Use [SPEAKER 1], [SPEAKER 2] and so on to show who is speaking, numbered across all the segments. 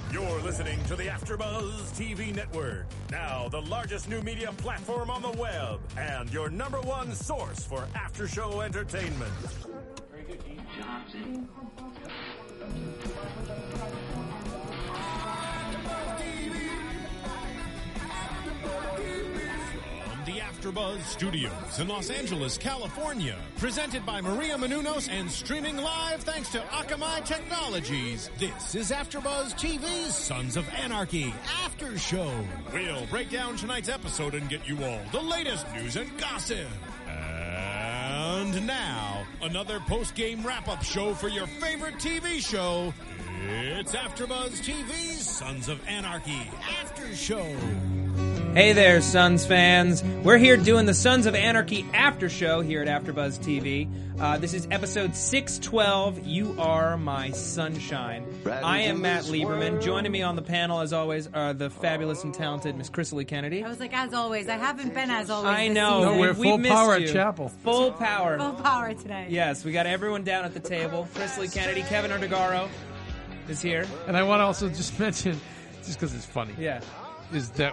[SPEAKER 1] You're listening to the AfterBuzz TV Network, now the largest new media platform on the web, and your number one source for after-show entertainment.
[SPEAKER 2] Very good, Gene Johnson.
[SPEAKER 3] The AfterBuzz Studios in Los Angeles, California. Presented by Maria Menounos and streaming live thanks to Akamai Technologies. This is AfterBuzz TV's Sons of Anarchy After Show. We'll break down tonight's episode and get you all the latest news and gossip. And now, another post-game wrap-up show for your favorite TV show. It's AfterBuzz TV's Sons of Anarchy After Show.
[SPEAKER 4] Hey there, Suns fans. We're here doing the Sons of Anarchy After Show here at AfterBuzz TV. This is episode 612, You Are My Sunshine. I am Matt Lieberman. Joining me on the panel, as always, are the fabulous and talented Miss Crystalie Kennedy.
[SPEAKER 5] I was like, as always. I haven't been as always.
[SPEAKER 4] I know.
[SPEAKER 6] No, we're full power at
[SPEAKER 4] you.
[SPEAKER 6] Chapel.
[SPEAKER 4] Full power.
[SPEAKER 5] Full power today.
[SPEAKER 4] Yes, we got everyone down at the table. Crystalie Kennedy, Kevin Erdegaro is here.
[SPEAKER 6] And I want to also just mention, just because it's funny,
[SPEAKER 4] Yeah.
[SPEAKER 6] is that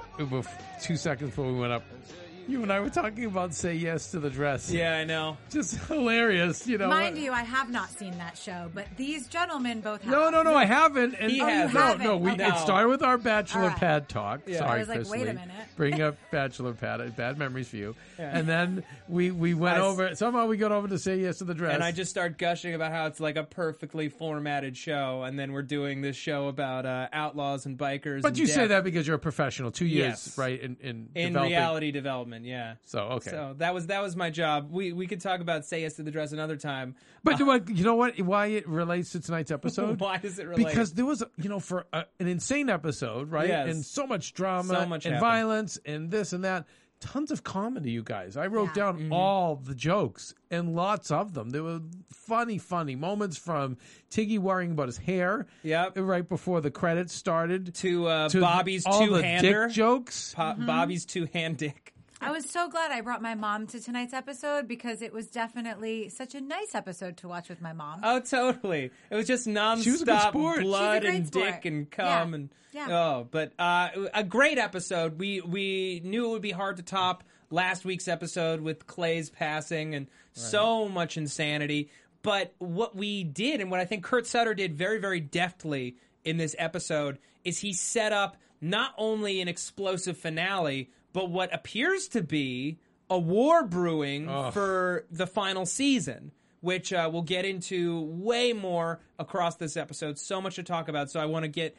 [SPEAKER 6] 2 seconds before we went up, you and I were talking about Say Yes to the Dress.
[SPEAKER 4] Yeah, I know.
[SPEAKER 6] Just hilarious, you know.
[SPEAKER 5] Mind you, I have not seen that show, but these gentlemen both have.
[SPEAKER 6] No, I haven't. And
[SPEAKER 4] He has.
[SPEAKER 5] you haven't?
[SPEAKER 6] No,
[SPEAKER 5] Okay.
[SPEAKER 6] it started with our Bachelor
[SPEAKER 5] All right.
[SPEAKER 6] Pad talk.
[SPEAKER 4] Yeah.
[SPEAKER 6] Sorry,
[SPEAKER 5] I was like,
[SPEAKER 6] Crystalie.
[SPEAKER 5] wait a minute.
[SPEAKER 6] Bring up Bachelor Pad. Bad memories for you.
[SPEAKER 4] Yeah.
[SPEAKER 6] And then we went over. Somehow we got over to Say Yes to the Dress.
[SPEAKER 4] And I just start gushing about how it's like a perfectly formatted show, and then we're doing this show about outlaws and bikers.
[SPEAKER 6] But
[SPEAKER 4] and
[SPEAKER 6] you say
[SPEAKER 4] death
[SPEAKER 6] that because you're a professional. 2 years,
[SPEAKER 4] Yes.
[SPEAKER 6] right? In
[SPEAKER 4] in
[SPEAKER 6] developing.
[SPEAKER 4] reality development, yeah.
[SPEAKER 6] So okay.
[SPEAKER 4] So that was my job. We could talk about Say Yes to the Dress another time.
[SPEAKER 6] But you know what? Why it relates to tonight's episode?
[SPEAKER 4] Why does it relate?
[SPEAKER 6] Because there was, for an insane episode, right?
[SPEAKER 4] Yes.
[SPEAKER 6] And so much drama,
[SPEAKER 4] So much
[SPEAKER 6] and
[SPEAKER 4] happened.
[SPEAKER 6] violence, and this and that. Tons of comedy, you guys. I wrote
[SPEAKER 5] Yeah.
[SPEAKER 6] down
[SPEAKER 4] Mm-hmm.
[SPEAKER 6] all the jokes, and lots of them. There were funny moments from Tiggy worrying about his hair.
[SPEAKER 4] Yep.
[SPEAKER 6] Right before the credits started.
[SPEAKER 4] to Bobby's
[SPEAKER 6] all the
[SPEAKER 4] two-hander.
[SPEAKER 6] dick jokes.
[SPEAKER 4] Bobby's two-hand dick.
[SPEAKER 5] I was so glad I brought my mom to tonight's episode because it was definitely such a nice episode to watch with my mom.
[SPEAKER 4] Oh, totally. It was just
[SPEAKER 6] She was a good
[SPEAKER 4] nonstop
[SPEAKER 6] sport.
[SPEAKER 4] blood
[SPEAKER 5] She's a great
[SPEAKER 4] and
[SPEAKER 5] sport.
[SPEAKER 4] dick and cum
[SPEAKER 5] Yeah.
[SPEAKER 4] and
[SPEAKER 5] Yeah.
[SPEAKER 4] oh, but a great episode. We knew it would be hard to top last week's episode with Clay's passing and so much insanity. But what we did, and what I think Kurt Sutter did very, very deftly in this episode, is he set up not only an explosive finale, but what appears to be a war brewing for the final season, which we'll get into way more across this episode. So much to talk about. So I want to get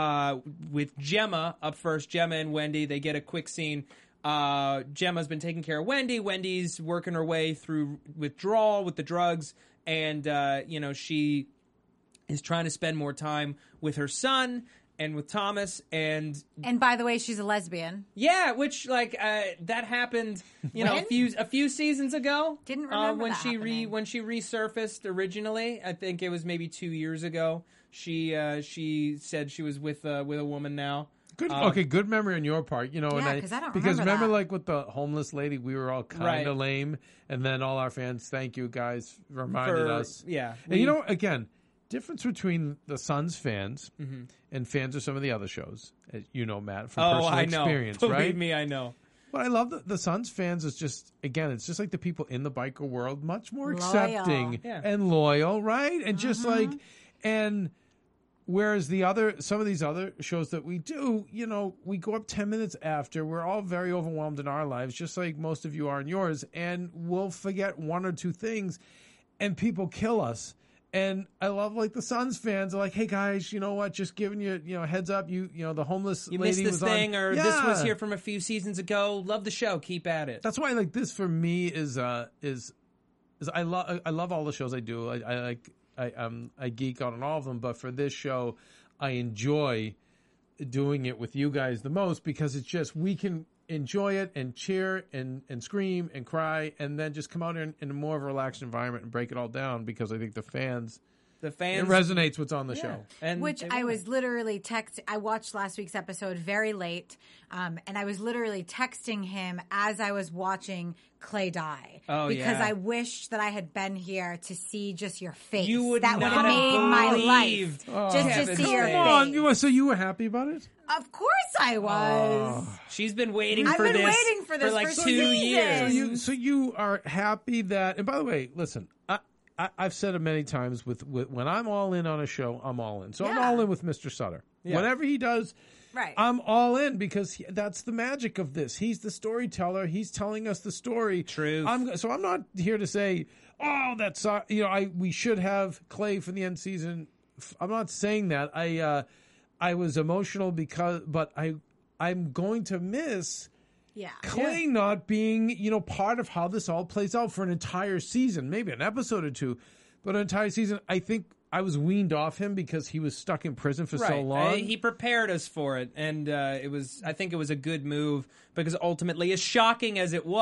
[SPEAKER 4] with Gemma up first. Gemma and Wendy, they get a quick scene. Gemma's been taking care of Wendy. Wendy's working her way through withdrawal with the drugs, and she is trying to spend more time with her son and with Thomas, and
[SPEAKER 5] by the way, she's a lesbian.
[SPEAKER 4] yeah, which that happened, a few seasons ago.
[SPEAKER 5] Didn't remember
[SPEAKER 4] when
[SPEAKER 5] that
[SPEAKER 4] she
[SPEAKER 5] happening.
[SPEAKER 4] when she resurfaced originally. I think it was maybe 2 years ago. She said she was with a woman now.
[SPEAKER 6] Good. Good memory on your part.
[SPEAKER 5] Yeah, 'cause I don't
[SPEAKER 6] because
[SPEAKER 5] remember
[SPEAKER 6] remember
[SPEAKER 5] that.
[SPEAKER 6] like with the homeless lady, we were all kind of lame, and then all our fans, thank you guys, reminded us.
[SPEAKER 4] Yeah,
[SPEAKER 6] And again, difference between the Suns fans and fans of some of the other shows, as you know, Matt, from personal
[SPEAKER 4] I know.
[SPEAKER 6] experience,
[SPEAKER 4] Believe
[SPEAKER 6] right?
[SPEAKER 4] me, I know.
[SPEAKER 6] What I love the Suns fans is just, again, it's just like the people in the biker world, much more
[SPEAKER 5] Loyal.
[SPEAKER 6] accepting
[SPEAKER 4] Yeah.
[SPEAKER 6] and loyal, right? And just and whereas some of these other shows that we do, we go up 10 minutes after, we're all very overwhelmed in our lives, just like most of you are in yours, and we'll forget one or two things, and people kill us. And I love the Suns fans are like, hey guys, you know what? Just giving you, heads up. The homeless
[SPEAKER 4] You
[SPEAKER 6] lady
[SPEAKER 4] missed this
[SPEAKER 6] was
[SPEAKER 4] thing,
[SPEAKER 6] on.
[SPEAKER 4] or
[SPEAKER 6] Yeah.
[SPEAKER 4] this was here from a few seasons ago. Love the show. Keep at it.
[SPEAKER 6] That's why this for me is I love all the shows I do. I geek out on all of them, but for this show, I enjoy doing it with you guys the most because it's just we can enjoy it and cheer and scream and cry and then just come out in a more of a relaxed environment and break it all down because I think the fans
[SPEAKER 4] The fans.
[SPEAKER 6] It resonates what's on the show.
[SPEAKER 4] And
[SPEAKER 5] Which
[SPEAKER 4] they
[SPEAKER 5] I
[SPEAKER 4] will.
[SPEAKER 5] was literally I watched last week's episode very late, and I was literally texting him as I was watching Clay die.
[SPEAKER 4] Oh,
[SPEAKER 5] because
[SPEAKER 4] yeah.
[SPEAKER 5] I wished that I had been here to see just your face.
[SPEAKER 4] You would
[SPEAKER 5] that would
[SPEAKER 4] not
[SPEAKER 5] have made my
[SPEAKER 4] believed
[SPEAKER 5] life just
[SPEAKER 4] Kevin's
[SPEAKER 5] to see your
[SPEAKER 4] face.
[SPEAKER 6] Come on,
[SPEAKER 5] face.
[SPEAKER 6] so you were happy about it?
[SPEAKER 5] Of course I was.
[SPEAKER 4] She's been waiting
[SPEAKER 5] I've
[SPEAKER 4] for
[SPEAKER 5] been
[SPEAKER 4] this
[SPEAKER 5] waiting for this
[SPEAKER 4] like
[SPEAKER 5] for
[SPEAKER 4] 2 years.
[SPEAKER 5] seasons.
[SPEAKER 6] So you are happy that, and by the way, listen, I've said it many times with when I'm all in on a show, I'm all in. So I'm
[SPEAKER 5] Yeah.
[SPEAKER 6] all in with Mr. Sutter.
[SPEAKER 4] Yeah.
[SPEAKER 6] Whatever he does,
[SPEAKER 5] Right.
[SPEAKER 6] I'm all in because that's the magic of this. He's the storyteller. He's telling us the story.
[SPEAKER 4] Truth.
[SPEAKER 6] So I'm not here to say, oh, that's we should have Clay for the end season. I'm not saying that. I was emotional but I'm going to miss
[SPEAKER 5] Yeah.
[SPEAKER 6] Clay not being, part of how this all plays out for an entire season, maybe an episode or two, but an entire season. I think I was weaned off him because he was stuck in prison for so long.
[SPEAKER 4] He prepared us for it, and I think it was a good move because ultimately, as shocking as it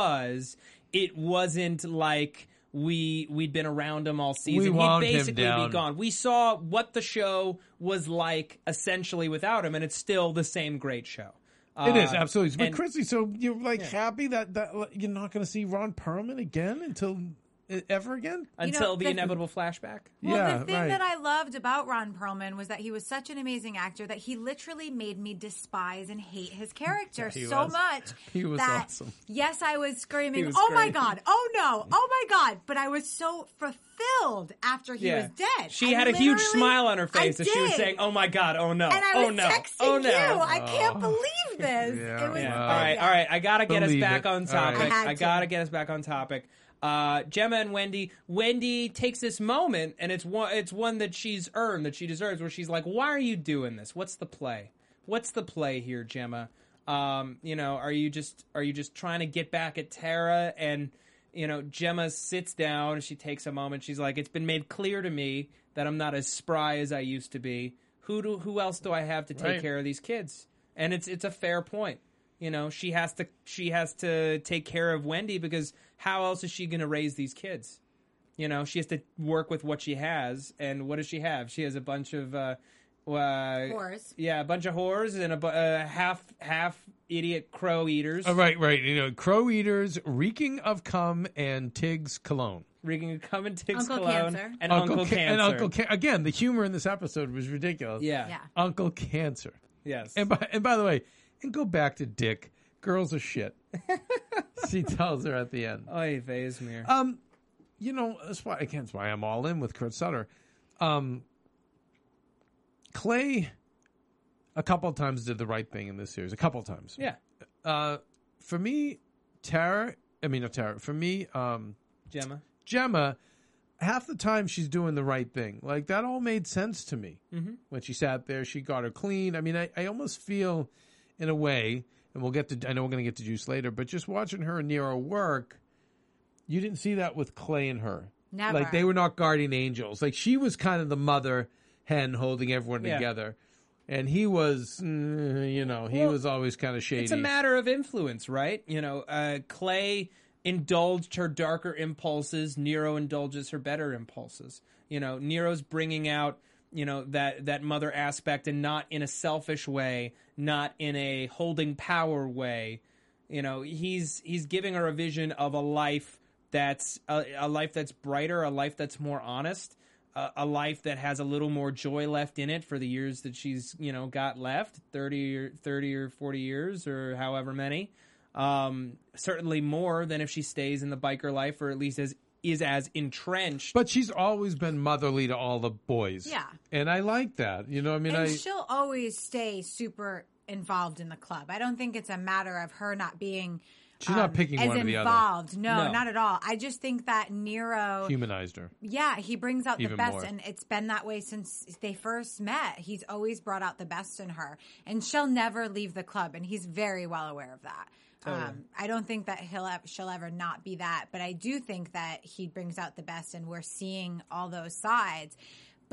[SPEAKER 4] wasn't like we'd been around him all season.
[SPEAKER 6] We
[SPEAKER 4] He'd
[SPEAKER 6] wound him
[SPEAKER 4] basically
[SPEAKER 6] down.
[SPEAKER 4] be gone. We saw what the show was like essentially without him, and it's still the same great show.
[SPEAKER 6] It is, absolutely. But
[SPEAKER 4] and-
[SPEAKER 6] Chrissy, so you're happy that you're not going to see Ron Perlman again until ever again?
[SPEAKER 4] Until the
[SPEAKER 5] the-
[SPEAKER 4] inevitable flashback.
[SPEAKER 5] Well,
[SPEAKER 6] Yeah,
[SPEAKER 5] the thing
[SPEAKER 6] right.
[SPEAKER 5] that I loved about Ron Perlman was that he was such an amazing actor that he literally made me despise and hate his character
[SPEAKER 6] he
[SPEAKER 5] so
[SPEAKER 6] was.
[SPEAKER 5] much.
[SPEAKER 6] He was
[SPEAKER 5] that,
[SPEAKER 6] awesome.
[SPEAKER 5] Yes, I was screaming,
[SPEAKER 4] was
[SPEAKER 5] "Oh my
[SPEAKER 4] great.
[SPEAKER 5] god! Oh no! Oh my god!" But I was so fulfilled after he was dead.
[SPEAKER 4] She
[SPEAKER 5] I
[SPEAKER 4] had a huge
[SPEAKER 5] literally-
[SPEAKER 4] smile on her face
[SPEAKER 5] I
[SPEAKER 4] as she was
[SPEAKER 5] did.
[SPEAKER 4] saying, "Oh my god! Oh no!
[SPEAKER 5] And I
[SPEAKER 4] oh
[SPEAKER 5] was
[SPEAKER 4] no!
[SPEAKER 5] texting
[SPEAKER 4] oh no!"
[SPEAKER 5] you. I can't believe this.
[SPEAKER 6] Yeah,
[SPEAKER 5] It was,
[SPEAKER 6] yeah.
[SPEAKER 4] All right. I gotta get us
[SPEAKER 6] Believe
[SPEAKER 4] back
[SPEAKER 6] it.
[SPEAKER 4] on
[SPEAKER 6] All right.
[SPEAKER 4] topic.
[SPEAKER 5] I had
[SPEAKER 4] I
[SPEAKER 5] to.
[SPEAKER 4] gotta get us back on topic. Gemma and Wendy. Wendy takes this moment, and it's one that she's earned, that she deserves, where she's like, "Why are you doing this? What's the play? What's the play here, Gemma? Are you just trying to get back at Tara?" And Gemma sits down and she takes a moment. She's like, "It's been made clear to me that I'm not as spry as I used to be. Who else do I have to take
[SPEAKER 6] Right.
[SPEAKER 4] care of these kids?" And it's a fair point. She has to take care of Wendy because how else is she going to raise these kids? She has to work with what she has. And what does she have? She has a bunch of
[SPEAKER 5] Whores.
[SPEAKER 4] Yeah, a bunch of whores and a half idiot crow eaters.
[SPEAKER 6] Right. Crow eaters reeking of cum and Tig's cologne.
[SPEAKER 4] Reeking of cum and Tig's
[SPEAKER 5] Uncle
[SPEAKER 4] cologne
[SPEAKER 5] Cancer.
[SPEAKER 4] and Uncle Cancer.
[SPEAKER 6] And Uncle again, the humor in this episode was ridiculous.
[SPEAKER 4] Yeah.
[SPEAKER 5] Yeah.
[SPEAKER 6] Uncle Cancer.
[SPEAKER 4] Yes.
[SPEAKER 6] And by the way, and go back to Dick. Girls are shit. She tells her at the end.
[SPEAKER 4] Oy vey,
[SPEAKER 6] That's why I'm all in with Kurt Sutter. Clay, a couple of times did the right thing in this series. A couple of times.
[SPEAKER 4] Yeah.
[SPEAKER 6] For me, Gemma, half the time she's doing the right thing. Like, that all made sense to me. Mm-hmm. When she sat there, she got her clean. I mean, I almost feel, in a way, and I know we're going to get to Juice later, but just watching her and Nero work, you didn't see that with Clay and her.
[SPEAKER 5] Never.
[SPEAKER 6] Like, they were not guardian angels. Like, she was kind of the mother hen holding everyone
[SPEAKER 4] Yeah.
[SPEAKER 6] together. And he was, he was always kind of shady.
[SPEAKER 4] It's a matter of influence, right? Clay indulged her darker impulses. Nero indulges her better impulses. Nero's bringing out, that mother aspect, and not in a selfish way, not in a holding power way. He's giving her a vision of a life that's a life that's brighter, a life that's more honest, a life that has a little more joy left in it for the years that she's got left, 30 or 40 years or however many. Certainly more than if she stays in the biker life, or at least is as entrenched.
[SPEAKER 6] But she's always been motherly to all the boys.
[SPEAKER 5] Yeah.
[SPEAKER 6] And I like that.
[SPEAKER 5] And she'll always stay super involved in the club. I don't think it's a matter of her not being
[SPEAKER 6] She's not picking
[SPEAKER 5] as
[SPEAKER 6] one or the other.
[SPEAKER 5] involved. No,
[SPEAKER 4] No.
[SPEAKER 5] not at all. I just think that Nero
[SPEAKER 6] Humanized her.
[SPEAKER 5] Yeah, he brings out the
[SPEAKER 6] Even
[SPEAKER 5] best,
[SPEAKER 6] more.
[SPEAKER 5] and it's been that way since they first met. He's always brought out the best in her, and she'll never leave the club, and he's very well aware of that. I don't think that she'll ever not be that, but I do think that he brings out the best, and we're seeing all those sides.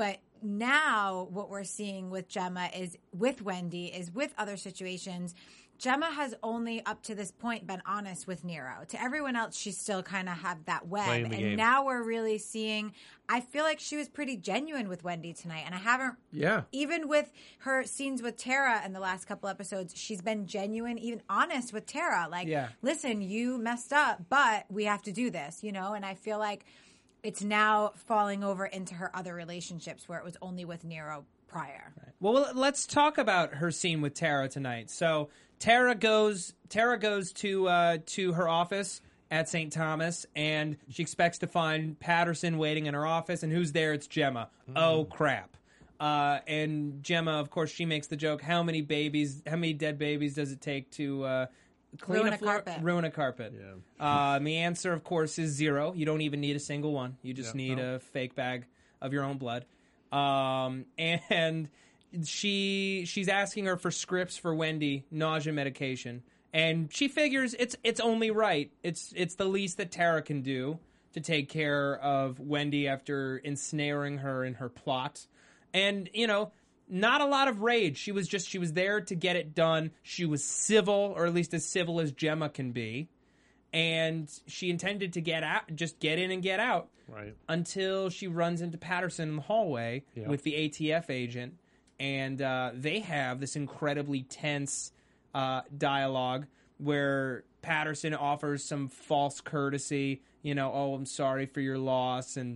[SPEAKER 5] But now what we're seeing with Gemma is with Wendy is with other situations. Gemma has only up to this point been honest with Nero. To everyone else, she still kind of had that web.
[SPEAKER 6] Playing the
[SPEAKER 5] And
[SPEAKER 6] game.
[SPEAKER 5] now we're really seeing, I feel like she was pretty genuine with Wendy tonight. And I haven't, even with her scenes with Tara in the last couple episodes, she's been genuine, even honest with Tara. Like, listen, you messed up, but we have to do this, you know? And I feel like it's now falling over into her other relationships where it was only with Nero prior.
[SPEAKER 4] Right. Well, let's talk about her scene with Tara tonight. So Tara goes to her office at St. Thomas, and she expects to find Patterson waiting in her office. And who's there? It's Gemma. Oh crap! And Gemma, of course, she makes the joke: how many dead babies does it take to clean
[SPEAKER 5] Ruin
[SPEAKER 4] a floor,
[SPEAKER 5] carpet.
[SPEAKER 4] ruin a carpet?
[SPEAKER 6] Yeah.
[SPEAKER 4] The answer, of course, is 0. You don't even need a single one. You just need a fake bag of your own blood. And she's asking her for scripts for Wendy nausea medication, and she figures it's only right. It's the least that Tara can do to take care of Wendy after ensnaring her in her plot. And not a lot of rage. She was there to get it done. She was civil, or at least as civil as Gemma can be. And she intended to get out, just get in and get out.
[SPEAKER 6] Right.
[SPEAKER 4] Until she runs into Patterson in the hallway with the ATF agent. And they have this incredibly tense dialogue where Patterson offers some false courtesy. Oh, I'm sorry for your loss. And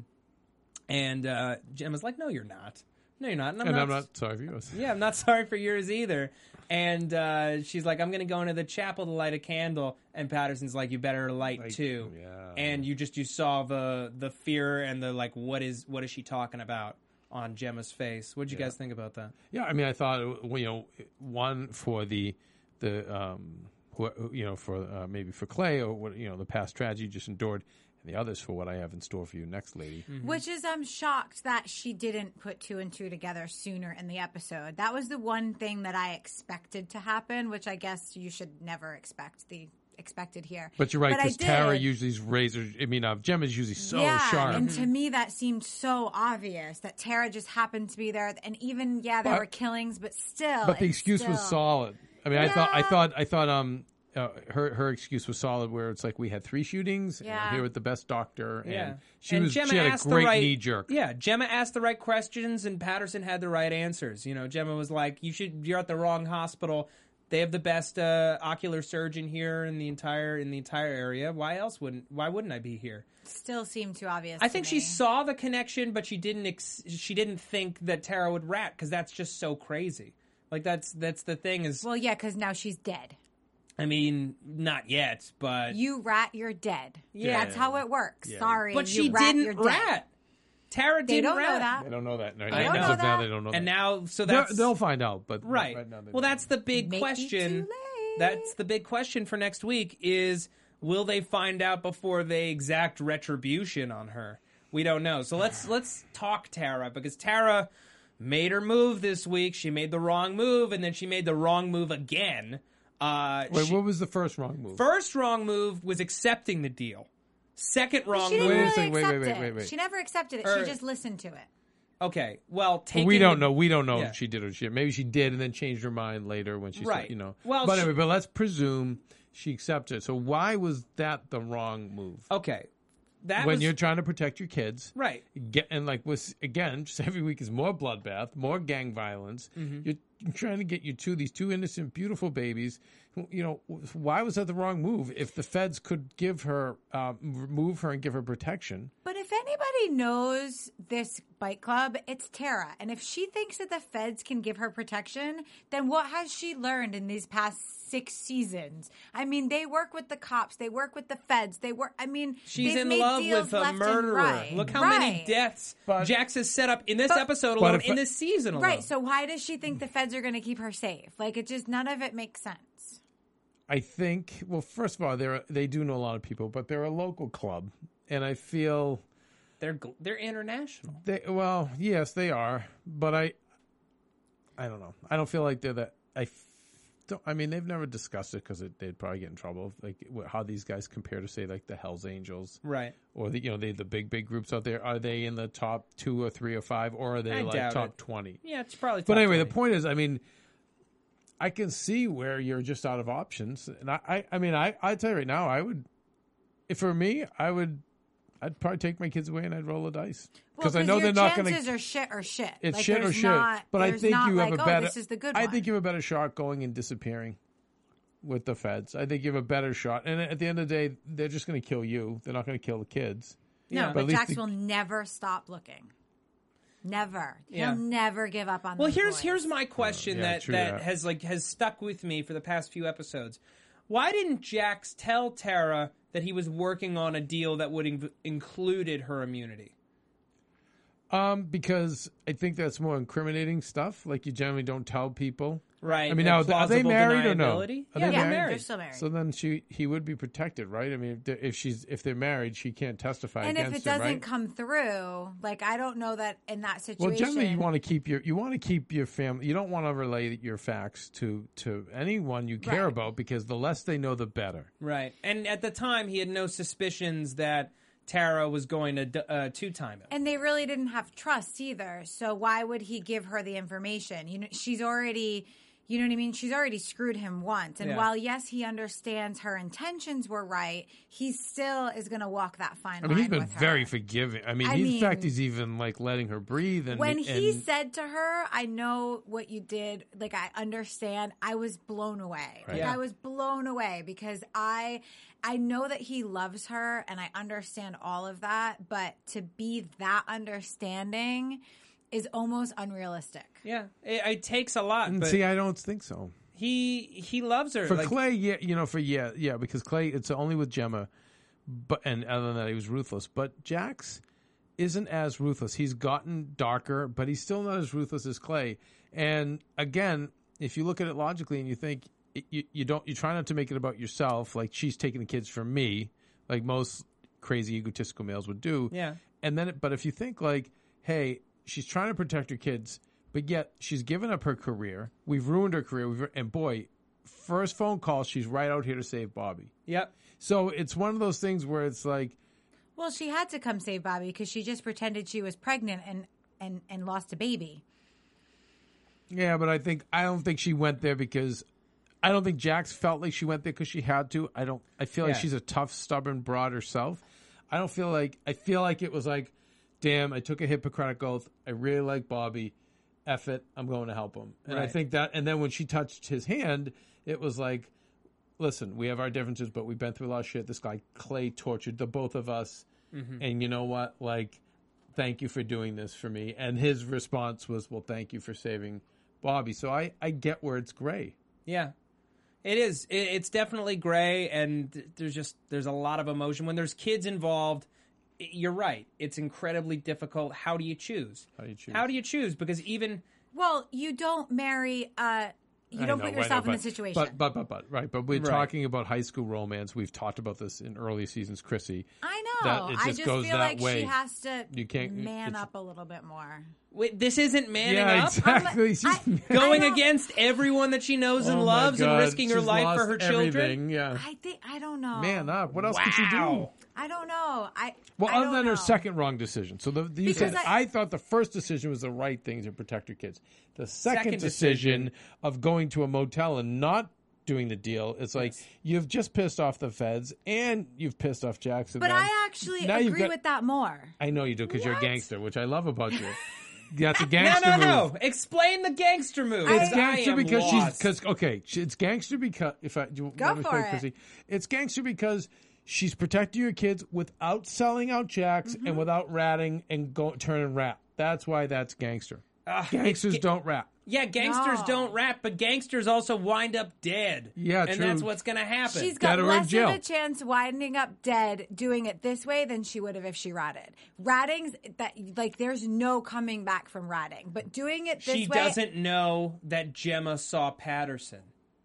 [SPEAKER 4] Gemma's like, no, you're not. No, you're not.
[SPEAKER 6] And I'm not sorry for yours.
[SPEAKER 4] Yeah, I'm not sorry for yours either. And she's like, I'm going to go into the chapel to light a candle. And Patterson's like, you better light two.
[SPEAKER 6] Yeah.
[SPEAKER 4] And you saw the fear and the like, what is she talking about on Gemma's face? What did you guys think about that?
[SPEAKER 6] Yeah, I mean, I thought, one for the for maybe for Clay, or what, the past tragedy you just endured, and the others for what I have in store for you next, lady.
[SPEAKER 5] Mm-hmm. Which is, I'm shocked that she didn't put 2 and 2 together sooner in the episode. That was the one thing that I expected to happen, which I guess you should never expected here.
[SPEAKER 6] But you're right, because Tara usually Gemma's usually so sharp.
[SPEAKER 5] And to me, that seemed so obvious that Tara just happened to be there. And even, there were killings, but still.
[SPEAKER 6] But the excuse was solid. I mean, I thought her excuse was solid, where it's like, we had 3 shootings, and I'm here with the best doctor, and she had a great knee jerk.
[SPEAKER 4] Yeah, Gemma asked the right questions, and Patterson had the right answers. Gemma was like, you're at the wrong hospital. They have the best ocular surgeon here in the entire area. Why wouldn't I be here?
[SPEAKER 5] Still seemed too obvious.
[SPEAKER 4] I think she saw the connection, but she didn't think that Tara would rat, because that's just so crazy. Like that's the thing is.
[SPEAKER 5] Well, yeah, because now she's dead.
[SPEAKER 4] I mean, not yet, but
[SPEAKER 5] you rat, you're dead.
[SPEAKER 4] Yeah,
[SPEAKER 5] that's how it works.
[SPEAKER 6] Yeah.
[SPEAKER 5] Sorry,
[SPEAKER 4] but she didn't rat. Tara didn't.
[SPEAKER 5] They don't
[SPEAKER 4] rat.
[SPEAKER 5] know that.
[SPEAKER 6] They don't know that. No,
[SPEAKER 5] I don't know that.
[SPEAKER 6] Now they don't know
[SPEAKER 4] and
[SPEAKER 6] that.
[SPEAKER 4] now, so
[SPEAKER 6] they'll find out. But
[SPEAKER 4] right.
[SPEAKER 6] now they
[SPEAKER 4] well,
[SPEAKER 6] don't.
[SPEAKER 4] that's the big
[SPEAKER 5] Make
[SPEAKER 4] question.
[SPEAKER 5] it too late.
[SPEAKER 4] That's the big question for next week: is will they find out before they exact retribution on her? We don't know. So let's talk Tara, because Tara made her move this week. She made the wrong move, and then she made the wrong move again.
[SPEAKER 6] Wait, what was the first wrong move?
[SPEAKER 4] First wrong move was accepting the deal. Second wrong
[SPEAKER 5] She
[SPEAKER 4] move.
[SPEAKER 5] didn't
[SPEAKER 6] Wait a
[SPEAKER 5] really
[SPEAKER 6] second,
[SPEAKER 5] accept
[SPEAKER 6] wait.
[SPEAKER 5] it. She never accepted it. She just listened to it.
[SPEAKER 4] Okay, well,
[SPEAKER 6] We don't know.
[SPEAKER 4] Yeah.
[SPEAKER 6] If she did or she maybe she did and then changed her mind later when she
[SPEAKER 4] Right.
[SPEAKER 6] said,
[SPEAKER 4] Well,
[SPEAKER 6] But anyway, but let's presume she accepted it. So why was that the wrong move?
[SPEAKER 4] Okay,
[SPEAKER 6] when you're trying to protect your kids,
[SPEAKER 4] right?
[SPEAKER 6] Just every week is more bloodbath, more gang violence.
[SPEAKER 4] Mm-hmm.
[SPEAKER 6] You're trying to get these 2 innocent, beautiful babies. Why was that the wrong move? If the feds could give her, remove her and give her protection.
[SPEAKER 5] But if anybody knows this bike club, it's Tara. And if she thinks that the feds can give her protection, then what has she learned in these past 6 seasons? I mean, they work with the cops. They work with the feds.
[SPEAKER 4] She's
[SPEAKER 5] they've
[SPEAKER 4] in
[SPEAKER 5] made
[SPEAKER 4] love
[SPEAKER 5] deals
[SPEAKER 4] with a
[SPEAKER 5] left and
[SPEAKER 4] murderer.
[SPEAKER 5] right.
[SPEAKER 4] Look how many deaths Jax has set up in this episode alone, in this season alone.
[SPEAKER 5] Right, so why does she think the feds are going to keep her safe? Like, none of it makes sense.
[SPEAKER 6] I think, well, first of all, they do know a lot of people, but they're a local club, and I feel
[SPEAKER 4] they're international.
[SPEAKER 6] Yes, they are, but I don't know. I don't feel like they're that. they've never discussed it because they'd probably get in trouble. Like how these guys compare to, say, like the Hells Angels,
[SPEAKER 4] right?
[SPEAKER 6] Or the big groups out there. Are they in the top 2 or 3 or 5, or are they like top 20?
[SPEAKER 4] Yeah, it's probably.
[SPEAKER 6] But anyway,
[SPEAKER 4] 20.
[SPEAKER 6] the point is, I mean, I can see where you're just out of options, and I tell you right now, if for me, I'd probably take my kids away and I'd roll the dice
[SPEAKER 5] because
[SPEAKER 6] I know they're not going to.
[SPEAKER 5] Chances are shit or shit.
[SPEAKER 6] It's
[SPEAKER 5] like,
[SPEAKER 6] shit or shit. But I think you have a better.
[SPEAKER 5] This is the good
[SPEAKER 6] I
[SPEAKER 5] one.
[SPEAKER 6] think you have a better shot going and disappearing with the feds. I think you have a better shot. And at the end of the day, they're just going to kill you. They're not going to kill the kids.
[SPEAKER 5] No, but Jax will never stop looking. Never. He'll never give up on.
[SPEAKER 4] Well,
[SPEAKER 5] those
[SPEAKER 4] here's my question that has stuck with me for the past few episodes. Why didn't Jax tell Tara that he was working on a deal that would included her immunity?
[SPEAKER 6] Because I think that's more incriminating stuff. Like, you generally don't tell people.
[SPEAKER 4] Right.
[SPEAKER 6] I mean, now, are they married or no?
[SPEAKER 5] Yeah,
[SPEAKER 6] they're
[SPEAKER 5] married. They're still married.
[SPEAKER 6] So then he would be protected, right? I mean, if they're married, she can't testify
[SPEAKER 5] and
[SPEAKER 6] against him,
[SPEAKER 5] if it doesn't
[SPEAKER 6] right?
[SPEAKER 5] come through, like, I don't know that in that situation.
[SPEAKER 6] Well, generally, you want to keep your family. You don't want to relay your facts to anyone you care about, because the less they know, the better.
[SPEAKER 4] Right. And at the time, he had no suspicions that Tara was going to two-time him.
[SPEAKER 5] And they really didn't have trust either. So why would he give her the information? You know, she's already, you know what I mean? She's already screwed him once. And while, yes, he understands her intentions were right, he still is going to walk that fine line.
[SPEAKER 6] I mean, he's been
[SPEAKER 5] with her.
[SPEAKER 6] very forgiving. I mean, in fact, he's even like letting her breathe. And
[SPEAKER 5] when he said to her, "I know what you did. Like, I understand," I was blown away.
[SPEAKER 6] Right.
[SPEAKER 5] Like, I was blown away because I know that he loves her and I understand all of that, but to be that understanding is almost unrealistic.
[SPEAKER 4] Yeah, it takes a lot. But
[SPEAKER 6] see, I don't think so.
[SPEAKER 4] He loves her.
[SPEAKER 6] For Clay, because Clay, it's only with Gemma, and other than that, he was ruthless. But Jax isn't as ruthless. He's gotten darker, but he's still not as ruthless as Clay. And again, if you look at it logically and you think, you try not to make it about yourself, like she's taking the kids from me, like most crazy egotistical males would do.
[SPEAKER 4] Yeah.
[SPEAKER 6] And then, but if you think like, hey, she's trying to protect her kids, but yet she's given up her career. We've ruined her career. And boy, first phone call, she's right out here to save Bobby.
[SPEAKER 4] Yep.
[SPEAKER 6] So it's one of those things where it's like,
[SPEAKER 5] well, she had to come save Bobby because she just pretended she was pregnant and lost a baby.
[SPEAKER 6] Yeah, but I don't think she went there because. I don't think Jax felt like she went there because she had to. I feel like she's a tough, stubborn broad herself. I feel like it was like, damn, I took a Hippocratic oath. I really like Bobby. F it. I'm going to help him. And I think that, and then when she touched his hand, it was like, listen, we have our differences, but we've been through a lot of shit. This guy, Clay, tortured the both of us. Mm-hmm. And you know what? Like, thank you for doing this for me. And his response was, well, thank you for saving Bobby. So I get where it's gray.
[SPEAKER 4] Yeah. It is. It's definitely gray, and there's a lot of emotion. When there's kids involved, you're right. It's incredibly difficult. How do you choose? Because even...
[SPEAKER 5] Well, you don't marry... You don't put yourself in a situation.
[SPEAKER 6] But we're talking about high school romance. We've talked about this in early seasons, Chrissy.
[SPEAKER 5] I know. I just feel like she has to man up a little bit more.
[SPEAKER 4] Wait, this isn't manning up?
[SPEAKER 6] Yeah, exactly.
[SPEAKER 4] Going against everyone that she knows and loves and risking her life for her children?
[SPEAKER 6] Yeah.
[SPEAKER 5] I don't know.
[SPEAKER 6] Man up. What else could she do?
[SPEAKER 5] I don't know.
[SPEAKER 6] Other than her second wrong decision. So you said I thought the first decision was the right thing to protect her kids. The second decision of going to a motel and not doing the deal, it's like you've just pissed off the feds and you've pissed off Jackson.
[SPEAKER 5] But I actually agree with that more.
[SPEAKER 6] I know you do because you're a gangster, which I love about you. That's a gangster move.
[SPEAKER 4] No. Explain the gangster move.
[SPEAKER 6] It's gangster because it's gangster because
[SPEAKER 5] go for it.
[SPEAKER 6] Chrissy, it's gangster because she's protecting your kids without selling out Jax and without ratting and turning rat. That's why that's gangster. Gangsters don't rat.
[SPEAKER 4] Yeah, gangsters don't rat, but gangsters also wind up dead.
[SPEAKER 6] Yeah,
[SPEAKER 4] and that's what's going to happen.
[SPEAKER 5] She's got less of a chance winding up dead doing it this way than she would have if she ratted. Ratting's there's no coming back from ratting, but doing it this way.
[SPEAKER 4] She doesn't know that Gemma saw Patterson.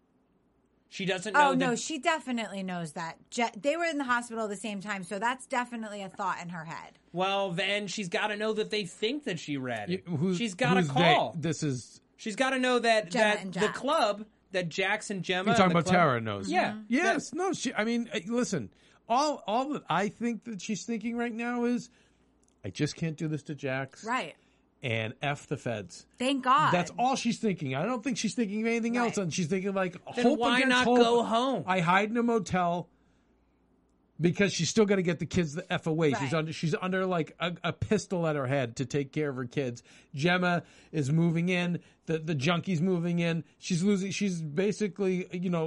[SPEAKER 4] She doesn't know.
[SPEAKER 5] Oh, no, she definitely knows that. They were in the hospital at the same time, so that's definitely a thought in her head.
[SPEAKER 4] Well, then she's got to know that they think that she read it. She's got to call.
[SPEAKER 6] She's
[SPEAKER 4] got to know that
[SPEAKER 5] Gemma
[SPEAKER 4] the club that Jax and Gemma.
[SPEAKER 6] You're talking
[SPEAKER 4] and the
[SPEAKER 6] about
[SPEAKER 4] club-
[SPEAKER 6] Tara knows.
[SPEAKER 4] Yeah.
[SPEAKER 6] Yes. No. I mean, listen. All that I think that she's thinking right now is, I just can't do this to Jax.
[SPEAKER 5] Right.
[SPEAKER 6] And F the feds.
[SPEAKER 5] Thank God.
[SPEAKER 6] That's all she's thinking. I don't think she's thinking of anything else. And she's thinking like,
[SPEAKER 4] Then
[SPEAKER 6] hope
[SPEAKER 4] why
[SPEAKER 6] against
[SPEAKER 4] not
[SPEAKER 6] hope.
[SPEAKER 4] go home?
[SPEAKER 6] I hide in a motel because she's still got to get the kids the F away.
[SPEAKER 5] Right.
[SPEAKER 6] She's under like a pistol at her head to take care of her kids. Gemma is moving in. The junkie's moving in. She's basically,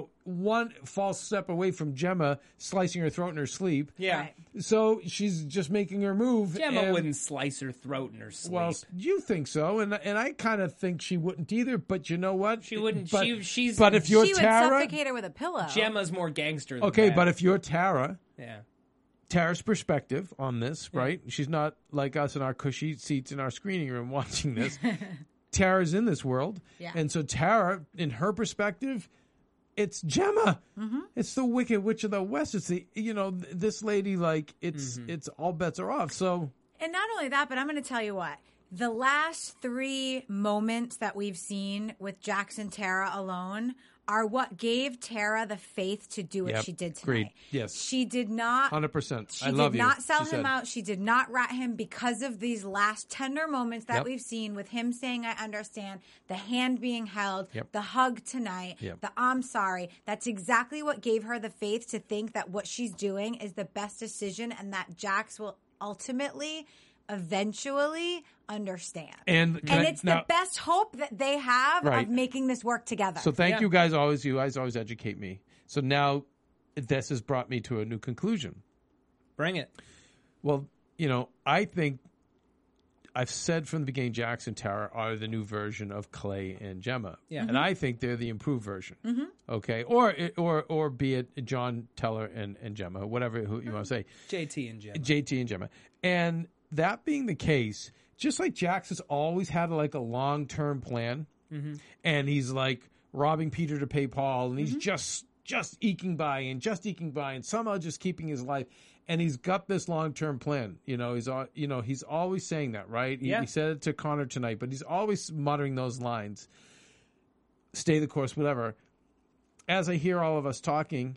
[SPEAKER 6] one false step away from Gemma slicing her throat in her sleep.
[SPEAKER 4] Yeah.
[SPEAKER 5] Right.
[SPEAKER 6] So she's just making her move.
[SPEAKER 4] Gemma wouldn't slice her throat in her sleep.
[SPEAKER 6] Well, you think so, and I kind of think she wouldn't either. But you know what?
[SPEAKER 4] She wouldn't.
[SPEAKER 6] But,
[SPEAKER 4] She's.
[SPEAKER 6] but if you're
[SPEAKER 5] she would
[SPEAKER 6] Tara,
[SPEAKER 5] suffocate her with a pillow.
[SPEAKER 4] Gemma's more gangster than
[SPEAKER 6] okay.
[SPEAKER 4] that.
[SPEAKER 6] But if you're Tara,
[SPEAKER 4] Yeah.
[SPEAKER 6] Tara's perspective on this, right? She's not like us in our cushy seats in our screening room watching this. Tara's in this world, and so Tara, in her perspective, it's Gemma. Mm-hmm. It's the Wicked Witch of the West. It's the this lady. Like it's all bets are off. So,
[SPEAKER 5] and not only that, but I'm going to tell you what. The last 3 moments that we've seen with Jax and Tara alone are what gave Tara the faith to do what she did tonight.
[SPEAKER 6] Agreed. Yes.
[SPEAKER 5] She did not
[SPEAKER 6] 100%.
[SPEAKER 5] She
[SPEAKER 6] I love
[SPEAKER 5] did
[SPEAKER 6] you.
[SPEAKER 5] not sell
[SPEAKER 6] She
[SPEAKER 5] him
[SPEAKER 6] said.
[SPEAKER 5] out. She did not rat him because of these last tender moments that
[SPEAKER 6] Yep.
[SPEAKER 5] we've seen with him saying, I understand, the hand being held,
[SPEAKER 6] Yep.
[SPEAKER 5] the hug tonight,
[SPEAKER 6] Yep.
[SPEAKER 5] the I'm sorry. That's exactly what gave her the faith to think that what she's doing is the best decision and that Jax will ultimately, eventually understand.
[SPEAKER 6] And
[SPEAKER 5] it's
[SPEAKER 6] now,
[SPEAKER 5] the best hope that they have
[SPEAKER 6] Right.
[SPEAKER 5] of making this work together.
[SPEAKER 6] So thank you guys. You guys always educate me. So now this has brought me to a new conclusion.
[SPEAKER 4] Bring it.
[SPEAKER 6] Well, I think I've said from the beginning, Jax and Tara are the new version of Clay and Gemma.
[SPEAKER 4] Yeah.
[SPEAKER 6] And I think they're the improved version. Mm-hmm. Okay. Or be it John Teller and Gemma, whatever you want to say.
[SPEAKER 4] JT and Gemma.
[SPEAKER 6] JT and Gemma. And that being the case, just like Jax has always had like a long-term plan, and he's like robbing Peter to pay Paul, and he's just eking by and somehow just keeping his life. And he's got this long-term plan. He's always saying that, right? He said it to Connor tonight, but he's always muttering those lines. Stay the course, whatever. As I hear all of us talking,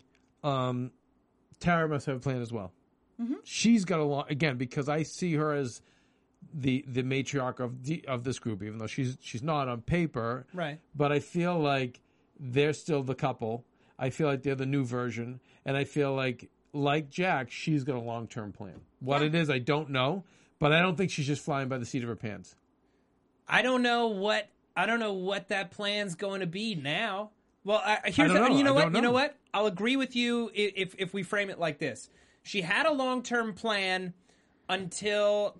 [SPEAKER 6] Tara must have a plan as well. Mm-hmm. She's got a long, again, because I see her as the matriarch of this group, even though she's not on paper.
[SPEAKER 4] Right.
[SPEAKER 6] But I feel like they're still the couple. I feel like they're the new version. And I feel like Jack, she's got a long-term plan. What it is, I don't know. But I don't think she's just flying by the seat of her pants.
[SPEAKER 4] I don't know what that plan's going to be now. Well,
[SPEAKER 6] You
[SPEAKER 4] know what? I'll agree with you if we frame it like this. She had a long-term plan until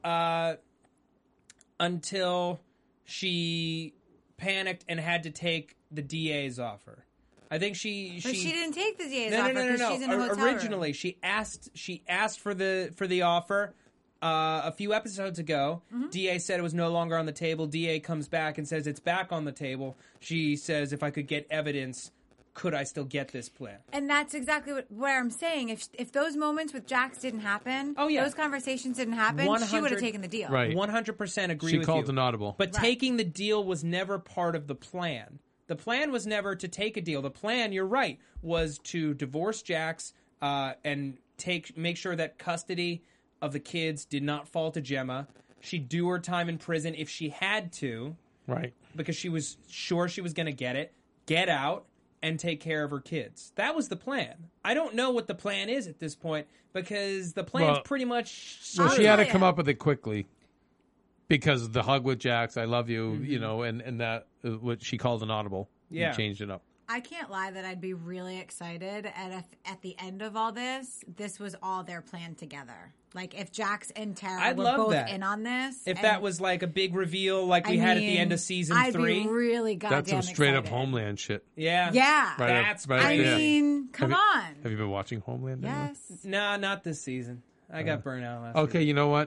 [SPEAKER 4] she panicked and had to take the DA's offer. I think she
[SPEAKER 5] didn't take the DA's
[SPEAKER 4] no,
[SPEAKER 5] offer
[SPEAKER 4] no.
[SPEAKER 5] because she's in a hotel
[SPEAKER 4] Originally,
[SPEAKER 5] room.
[SPEAKER 4] she asked for the offer a few episodes ago.
[SPEAKER 5] Mm-hmm.
[SPEAKER 4] DA said it was no longer on the table. DA comes back and says it's back on the table. She says, if I could get evidence, could I still get this plan?
[SPEAKER 5] And that's exactly what I'm saying. If those moments with Jax didn't happen, those conversations didn't happen, she would have taken the deal.
[SPEAKER 6] Right.
[SPEAKER 4] 100% agree
[SPEAKER 6] She
[SPEAKER 4] with
[SPEAKER 6] called
[SPEAKER 4] you.
[SPEAKER 6] an audible.
[SPEAKER 4] But taking the deal was never part of the plan. The plan was never to take a deal. The plan, you're right, was to divorce Jax and make sure that custody of the kids did not fall to Gemma. She'd do her time in prison if she had to.
[SPEAKER 6] Right.
[SPEAKER 4] Because she was sure she was going to get out, and take care of her kids. That was the plan. I don't know what the plan is at this point because the plan's pretty much...
[SPEAKER 6] Well, she had to come up with it quickly because of the hug with Jax, I love you, and that what she called an audible.
[SPEAKER 4] Yeah.
[SPEAKER 6] You changed it up.
[SPEAKER 5] I can't lie that I'd be really excited at the end of all this, this was all their plan together. Like if Jax and Tara were both in on this.
[SPEAKER 4] If that was like a big reveal like we had at the end of season 3.
[SPEAKER 5] I'd be really goddamn
[SPEAKER 6] That's some straight
[SPEAKER 5] excited.
[SPEAKER 6] up Homeland shit.
[SPEAKER 4] Yeah.
[SPEAKER 5] Yeah.
[SPEAKER 6] That's
[SPEAKER 5] I mean, come on.
[SPEAKER 6] Have you been watching Homeland?
[SPEAKER 5] Yes.
[SPEAKER 4] No, not this season. I got burnt out last
[SPEAKER 6] Okay,
[SPEAKER 4] week.
[SPEAKER 6] you know what?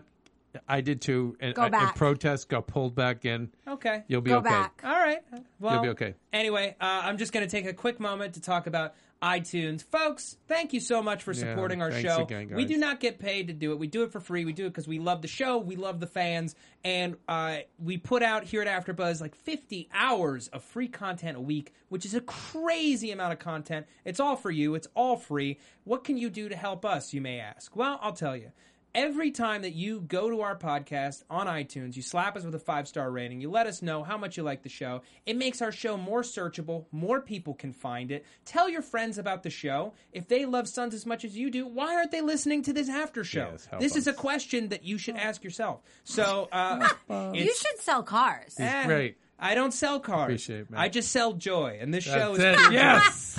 [SPEAKER 6] I did too. And
[SPEAKER 5] Go back.
[SPEAKER 6] And protests got pulled back in.
[SPEAKER 4] Okay.
[SPEAKER 6] You'll be
[SPEAKER 5] Go
[SPEAKER 6] okay.
[SPEAKER 5] back.
[SPEAKER 4] All right. Well,
[SPEAKER 6] You'll be okay.
[SPEAKER 4] Anyway, I'm just going to take a quick moment to talk about iTunes. Folks, thank you so much for supporting our
[SPEAKER 6] thanks
[SPEAKER 4] show.
[SPEAKER 6] again, guys.
[SPEAKER 4] We do not get paid to do it. We do it for free. We do it because we love the show. We love the fans. And we put out here at AfterBuzz like 50 hours of free content a week, which is a crazy amount of content. It's all for you. It's all free. What can you do to help us, you may ask? Well, I'll tell you. Every time that you go to our podcast on iTunes, you slap us with a 5-star rating, you let us know how much you like the show. It makes our show more searchable. More people can find it. Tell your friends about the show. If they love Sons as much as you do, why aren't they listening to this after show?
[SPEAKER 6] Yes,
[SPEAKER 4] this is a question that you should ask yourself. So
[SPEAKER 5] You should sell cars.
[SPEAKER 6] It's great.
[SPEAKER 4] I don't sell cars.
[SPEAKER 6] Appreciate it, man.
[SPEAKER 4] I just sell joy, and this show
[SPEAKER 6] That's
[SPEAKER 4] is
[SPEAKER 6] it. Yes.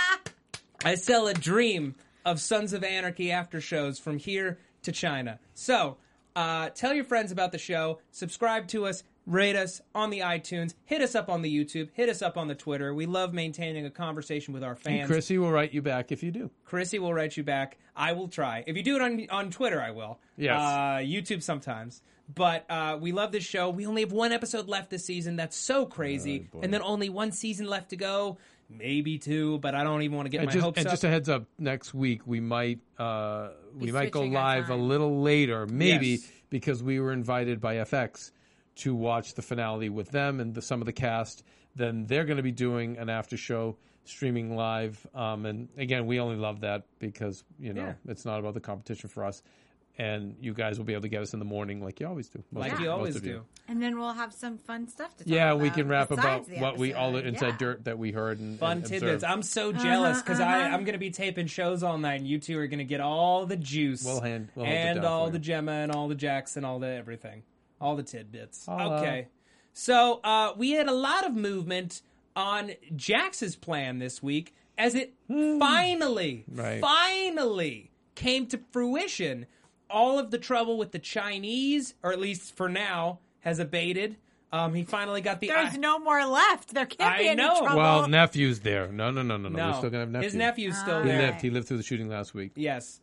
[SPEAKER 4] I sell a dream of Sons of Anarchy after shows from here to China. So, tell your friends about the show, subscribe to us, rate us on the iTunes, hit us up on the YouTube, hit us up on the Twitter. We love maintaining a conversation with our fans.
[SPEAKER 6] And Chrissy will write you back if you do.
[SPEAKER 4] Chrissy will write you back. I will try. If you do it on Twitter, I will.
[SPEAKER 6] Yes.
[SPEAKER 4] YouTube sometimes. But we love this show. We only have one episode left this season. That's so crazy.
[SPEAKER 6] boy.
[SPEAKER 4] And then only one season left to go. Maybe 2, but I don't even want to get my hopes
[SPEAKER 6] And
[SPEAKER 4] up.
[SPEAKER 6] just a heads up, next week we might go
[SPEAKER 5] switching our
[SPEAKER 6] live a
[SPEAKER 5] time.
[SPEAKER 6] little later, maybe
[SPEAKER 4] Yes.
[SPEAKER 6] because we were invited by FX to watch the finale with them and some of the cast. Then they're going to be doing an after show streaming live. And again, we only love that because it's not about the competition for us. And you guys will be able to get us in the morning like you always do.
[SPEAKER 4] Like you always do.
[SPEAKER 5] And then we'll have some fun stuff to talk
[SPEAKER 6] Yeah,
[SPEAKER 5] about.
[SPEAKER 6] we can rap about
[SPEAKER 5] besides the
[SPEAKER 6] what we all the
[SPEAKER 5] episode.
[SPEAKER 6] inside
[SPEAKER 5] Yeah.
[SPEAKER 6] dirt that we heard and
[SPEAKER 4] Fun
[SPEAKER 6] and
[SPEAKER 4] tidbits.
[SPEAKER 6] observed.
[SPEAKER 4] I'm so jealous because I'm going to be taping shows all night, and you two are going to get all the juice.
[SPEAKER 6] We'll hold it
[SPEAKER 4] and
[SPEAKER 6] down
[SPEAKER 4] all
[SPEAKER 6] for
[SPEAKER 4] the
[SPEAKER 6] you.
[SPEAKER 4] Gemma and all the Jacks and all the everything. All the tidbits.
[SPEAKER 6] Holla.
[SPEAKER 4] Okay. So we had a lot of movement on Jax's plan this week as it finally came to fruition. All of the trouble with the Chinese, or at least for now, has abated. He finally got the...
[SPEAKER 5] There's no more left. There can't be
[SPEAKER 4] I
[SPEAKER 5] any
[SPEAKER 4] know.
[SPEAKER 5] trouble.
[SPEAKER 6] Well, nephew's there. No. We're
[SPEAKER 4] No,
[SPEAKER 6] still going to have nephew.
[SPEAKER 4] his nephew's still
[SPEAKER 6] He
[SPEAKER 4] there.
[SPEAKER 6] lived. He lived through the shooting last week.
[SPEAKER 4] Yes.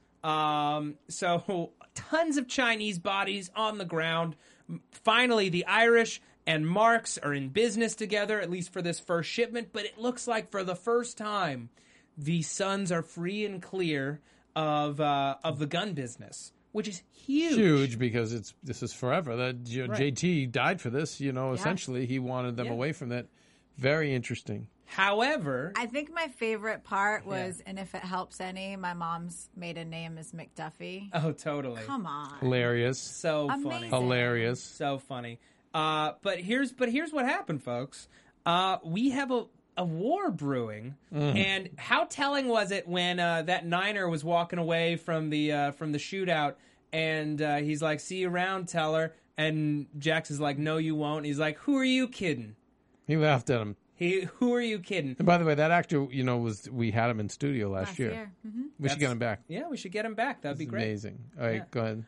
[SPEAKER 4] So tons of Chinese bodies on the ground. Finally, the Irish and Marks are in business together, at least for this first shipment. But it looks like for the first time, the Sons are free and clear of the gun business, which is huge.
[SPEAKER 6] Huge because this is forever. That
[SPEAKER 4] Right.
[SPEAKER 6] JT died for this. Essentially, he wanted them
[SPEAKER 4] Yeah.
[SPEAKER 6] away from that. Very interesting.
[SPEAKER 4] However,
[SPEAKER 5] I think my favorite part was, and if it helps any, my mom's maiden name is McDuffie.
[SPEAKER 4] oh, totally,
[SPEAKER 5] Come on.
[SPEAKER 6] Hilarious.
[SPEAKER 4] so funny.
[SPEAKER 5] Amazing.
[SPEAKER 6] Hilarious.
[SPEAKER 4] So funny. But here's what happened, folks. We have a war brewing, and how telling was it when that Niner was walking away from the shootout, and he's like, "See you around, Teller," and Jax is like, "No, you won't." And he's like, "Who are you kidding?
[SPEAKER 6] He laughed at him.
[SPEAKER 4] Who are you kidding?"
[SPEAKER 6] And by the way, that actor, we had him in studio last year.
[SPEAKER 5] Mm-hmm.
[SPEAKER 6] We should get him back.
[SPEAKER 4] Yeah, we should get him back. That'd be great.
[SPEAKER 6] Amazing. All right, go ahead.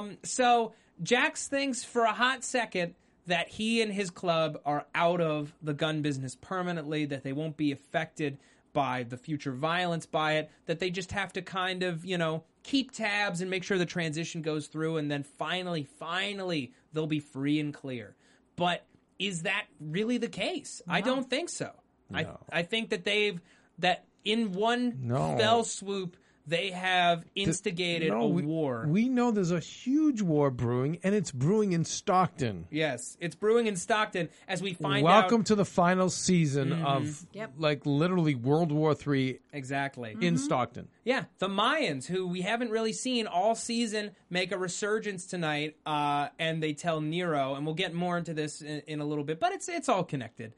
[SPEAKER 4] So Jax thinks for a hot second that he and his club are out of the gun business permanently, that they won't be affected by the future violence by it, that they just have to kind of, keep tabs and make sure the transition goes through, and then finally, they'll be free and clear. But is that really the case? No. I don't think so.
[SPEAKER 6] No.
[SPEAKER 4] I think that in one fell swoop, they have instigated a war.
[SPEAKER 6] We know there's a huge war brewing, and it's brewing in Stockton.
[SPEAKER 4] Yes, it's brewing in Stockton as we find out.
[SPEAKER 6] Welcome to the final season of, literally World War III
[SPEAKER 4] Exactly.
[SPEAKER 6] in Stockton.
[SPEAKER 4] Yeah, the Mayans, who we haven't really seen all season, make a resurgence tonight, and they tell Nero, and we'll get more into this in a little bit, but it's all connected.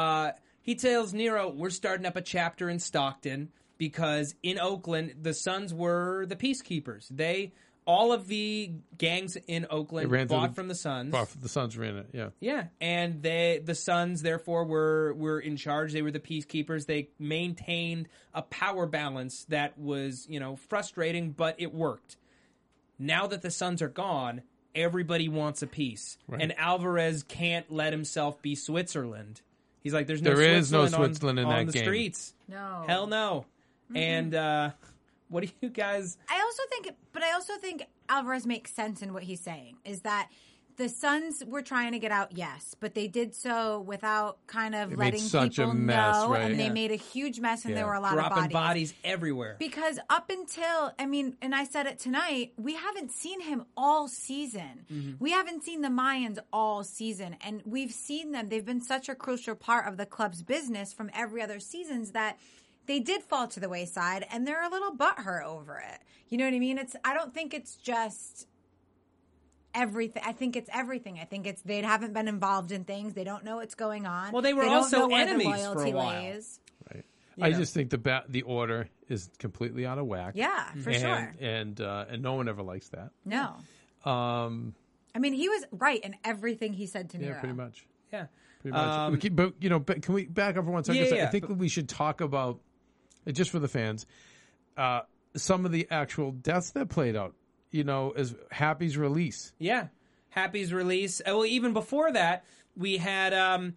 [SPEAKER 4] He tells Nero, we're starting up a chapter in Stockton, because in Oakland, the Sons were the peacekeepers. All of the gangs in Oakland bought from the Sons.
[SPEAKER 6] The Sons ran it, yeah.
[SPEAKER 4] Yeah, and the Sons, therefore, were in charge. They were the peacekeepers. They maintained a power balance that was, frustrating, but it worked. Now that the Sons are gone, everybody wants a peace. Right. And Alvarez can't let himself be Switzerland. He's like, there is no Switzerland
[SPEAKER 6] in that
[SPEAKER 4] on the
[SPEAKER 6] game.
[SPEAKER 4] Streets.
[SPEAKER 5] No.
[SPEAKER 4] Hell no. Mm-hmm. And what do you guys...
[SPEAKER 5] I also think, but I also think Alvarez makes sense in what he's saying, is that the Suns were trying to get out, yes, but they did so without kind of letting people know,
[SPEAKER 6] right?
[SPEAKER 5] and they made a huge mess, and there were a lot
[SPEAKER 4] dropping
[SPEAKER 5] of
[SPEAKER 4] bodies everywhere.
[SPEAKER 5] Because up until, and I said it tonight, we haven't seen him all season. Mm-hmm. We haven't seen the Mayans all season, and we've seen them. They've been such a crucial part of the club's business from every other seasons that they did fall to the wayside, and they're a little butthurt over it. You know what I mean? I don't think it's just everything. I think it's everything. I think it's they haven't been involved in things. They don't know what's going on.
[SPEAKER 4] Well, they were also enemies for a while.
[SPEAKER 6] Right. I just think the order is completely out of whack.
[SPEAKER 5] Yeah, for sure.
[SPEAKER 6] And no one ever likes that.
[SPEAKER 5] No. I mean, he was right in everything he said to Nero.
[SPEAKER 6] Yeah, pretty much.
[SPEAKER 4] Yeah.
[SPEAKER 6] Pretty much. But can we back up for 1 second?
[SPEAKER 4] Yeah.
[SPEAKER 6] I think we should talk about, just for the fans, some of the actual deaths that played out. As Happy's release.
[SPEAKER 4] Yeah, Happy's release. Well, even before that, we had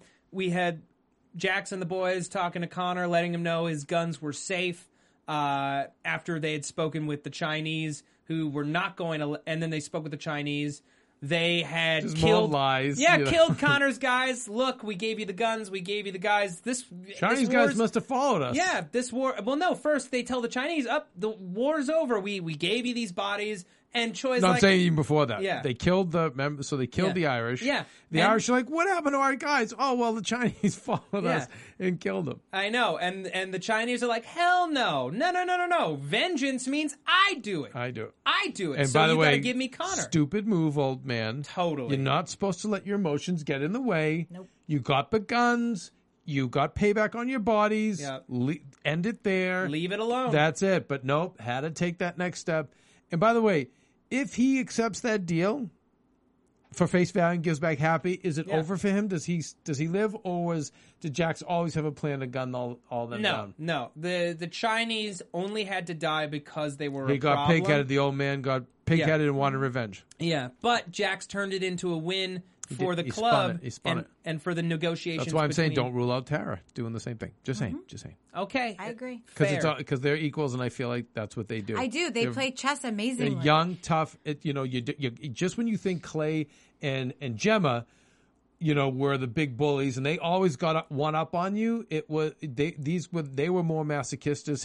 [SPEAKER 4] Jax and the boys talking to Connor, letting him know his guns were safe after they had spoken with the Chinese, who were not going to. And then they spoke with the Chinese. They had killed
[SPEAKER 6] more lies.
[SPEAKER 4] Yeah, killed Connor's guys. Look, we gave you the guns. We gave you the guys. This
[SPEAKER 6] Chinese guys must have followed us.
[SPEAKER 4] Yeah, this war. Well, no. First, they tell the Chinese, the war's over. We gave you these bodies. And Choi's
[SPEAKER 6] I'm saying even before that.
[SPEAKER 4] Yeah.
[SPEAKER 6] They killed the Irish.
[SPEAKER 4] Yeah.
[SPEAKER 6] The Irish are like, what happened to our guys? Oh, well, the Chinese followed us and killed them.
[SPEAKER 4] I know. And the Chinese are like, hell no. No. Vengeance means I do it.
[SPEAKER 6] I do it.
[SPEAKER 4] And so by the way, you gotta give me Connor.
[SPEAKER 6] Stupid move, old man.
[SPEAKER 4] Totally.
[SPEAKER 6] You're not supposed to let your emotions get in the way.
[SPEAKER 5] Nope.
[SPEAKER 6] You got the guns. You got payback on your bodies.
[SPEAKER 4] Yep.
[SPEAKER 6] End it there.
[SPEAKER 4] Leave it alone.
[SPEAKER 6] That's it. But nope, had to take that next step. And by the way, if he accepts that deal for face value and gives back Happy, is it over for him? Does he live, or did Jax always have a plan to gun all them down?
[SPEAKER 4] No. The Chinese only had to die because they were.
[SPEAKER 6] He got pig-headed. The old man got pig-headed and wanted revenge.
[SPEAKER 4] Yeah, but Jax turned it into a win for the club.
[SPEAKER 6] He spun it.
[SPEAKER 4] And for the negotiations.
[SPEAKER 6] That's why I'm saying don't rule out Tara doing the same thing. Just saying.
[SPEAKER 4] Okay.
[SPEAKER 5] I agree.
[SPEAKER 6] Because they're equals, and I feel like that's what they do.
[SPEAKER 5] I do. They play chess amazingly.
[SPEAKER 6] They're young, tough. You just when you think Clay and Gemma, were the big bullies, and they always got one up on you. They were more masochistic,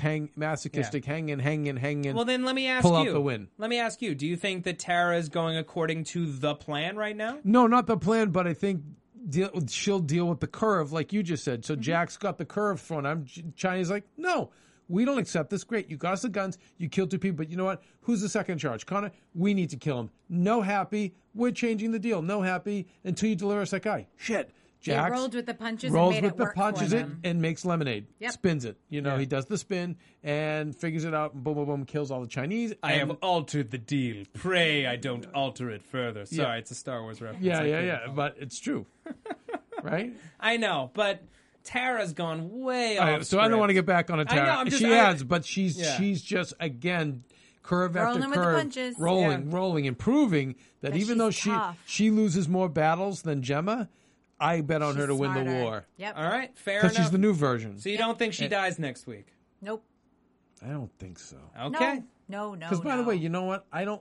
[SPEAKER 6] hanging.
[SPEAKER 4] Well, then let me ask
[SPEAKER 6] pull out the win.
[SPEAKER 4] Let me ask you: do you think that Tara is going according to the plan right now?
[SPEAKER 6] No, not the plan, but I think she'll deal with the curve, like you just said. So Jax got the curve thrown. Chinese like, no, we don't accept this. Great, you got us the guns, you killed 2 people, but you know what? Who's the second charge? Connor, we need to kill him. No Happy, we're changing the deal. No Happy until you deliver us that guy. Shit. Jax
[SPEAKER 5] rolled with the punches and made it work for them.
[SPEAKER 6] and makes lemonade.
[SPEAKER 5] Yep.
[SPEAKER 6] Spins it. He does the spin and figures it out and boom, boom, boom, kills all the Chinese.
[SPEAKER 4] I have altered the deal. Pray I don't alter it further. Sorry, it's a Star Wars reference.
[SPEAKER 6] Yeah. But it's true. Right?
[SPEAKER 4] I know, but Tara's gone way off.
[SPEAKER 6] So I don't want to get back on a Tara.
[SPEAKER 4] I know,
[SPEAKER 6] she has, but she's just, again, curve
[SPEAKER 5] rolling
[SPEAKER 6] after
[SPEAKER 5] with
[SPEAKER 6] curve,
[SPEAKER 5] the punches.
[SPEAKER 6] rolling, and proving that even though
[SPEAKER 5] tough.
[SPEAKER 6] she loses more battles than Gemma, I bet on her to win the war.
[SPEAKER 5] Yep.
[SPEAKER 4] All right, fair enough.
[SPEAKER 6] Because she's the new version.
[SPEAKER 4] So you don't think she dies next week?
[SPEAKER 5] Nope.
[SPEAKER 6] I don't think so.
[SPEAKER 4] Okay.
[SPEAKER 5] No.
[SPEAKER 6] Because by the way, you know what? I'm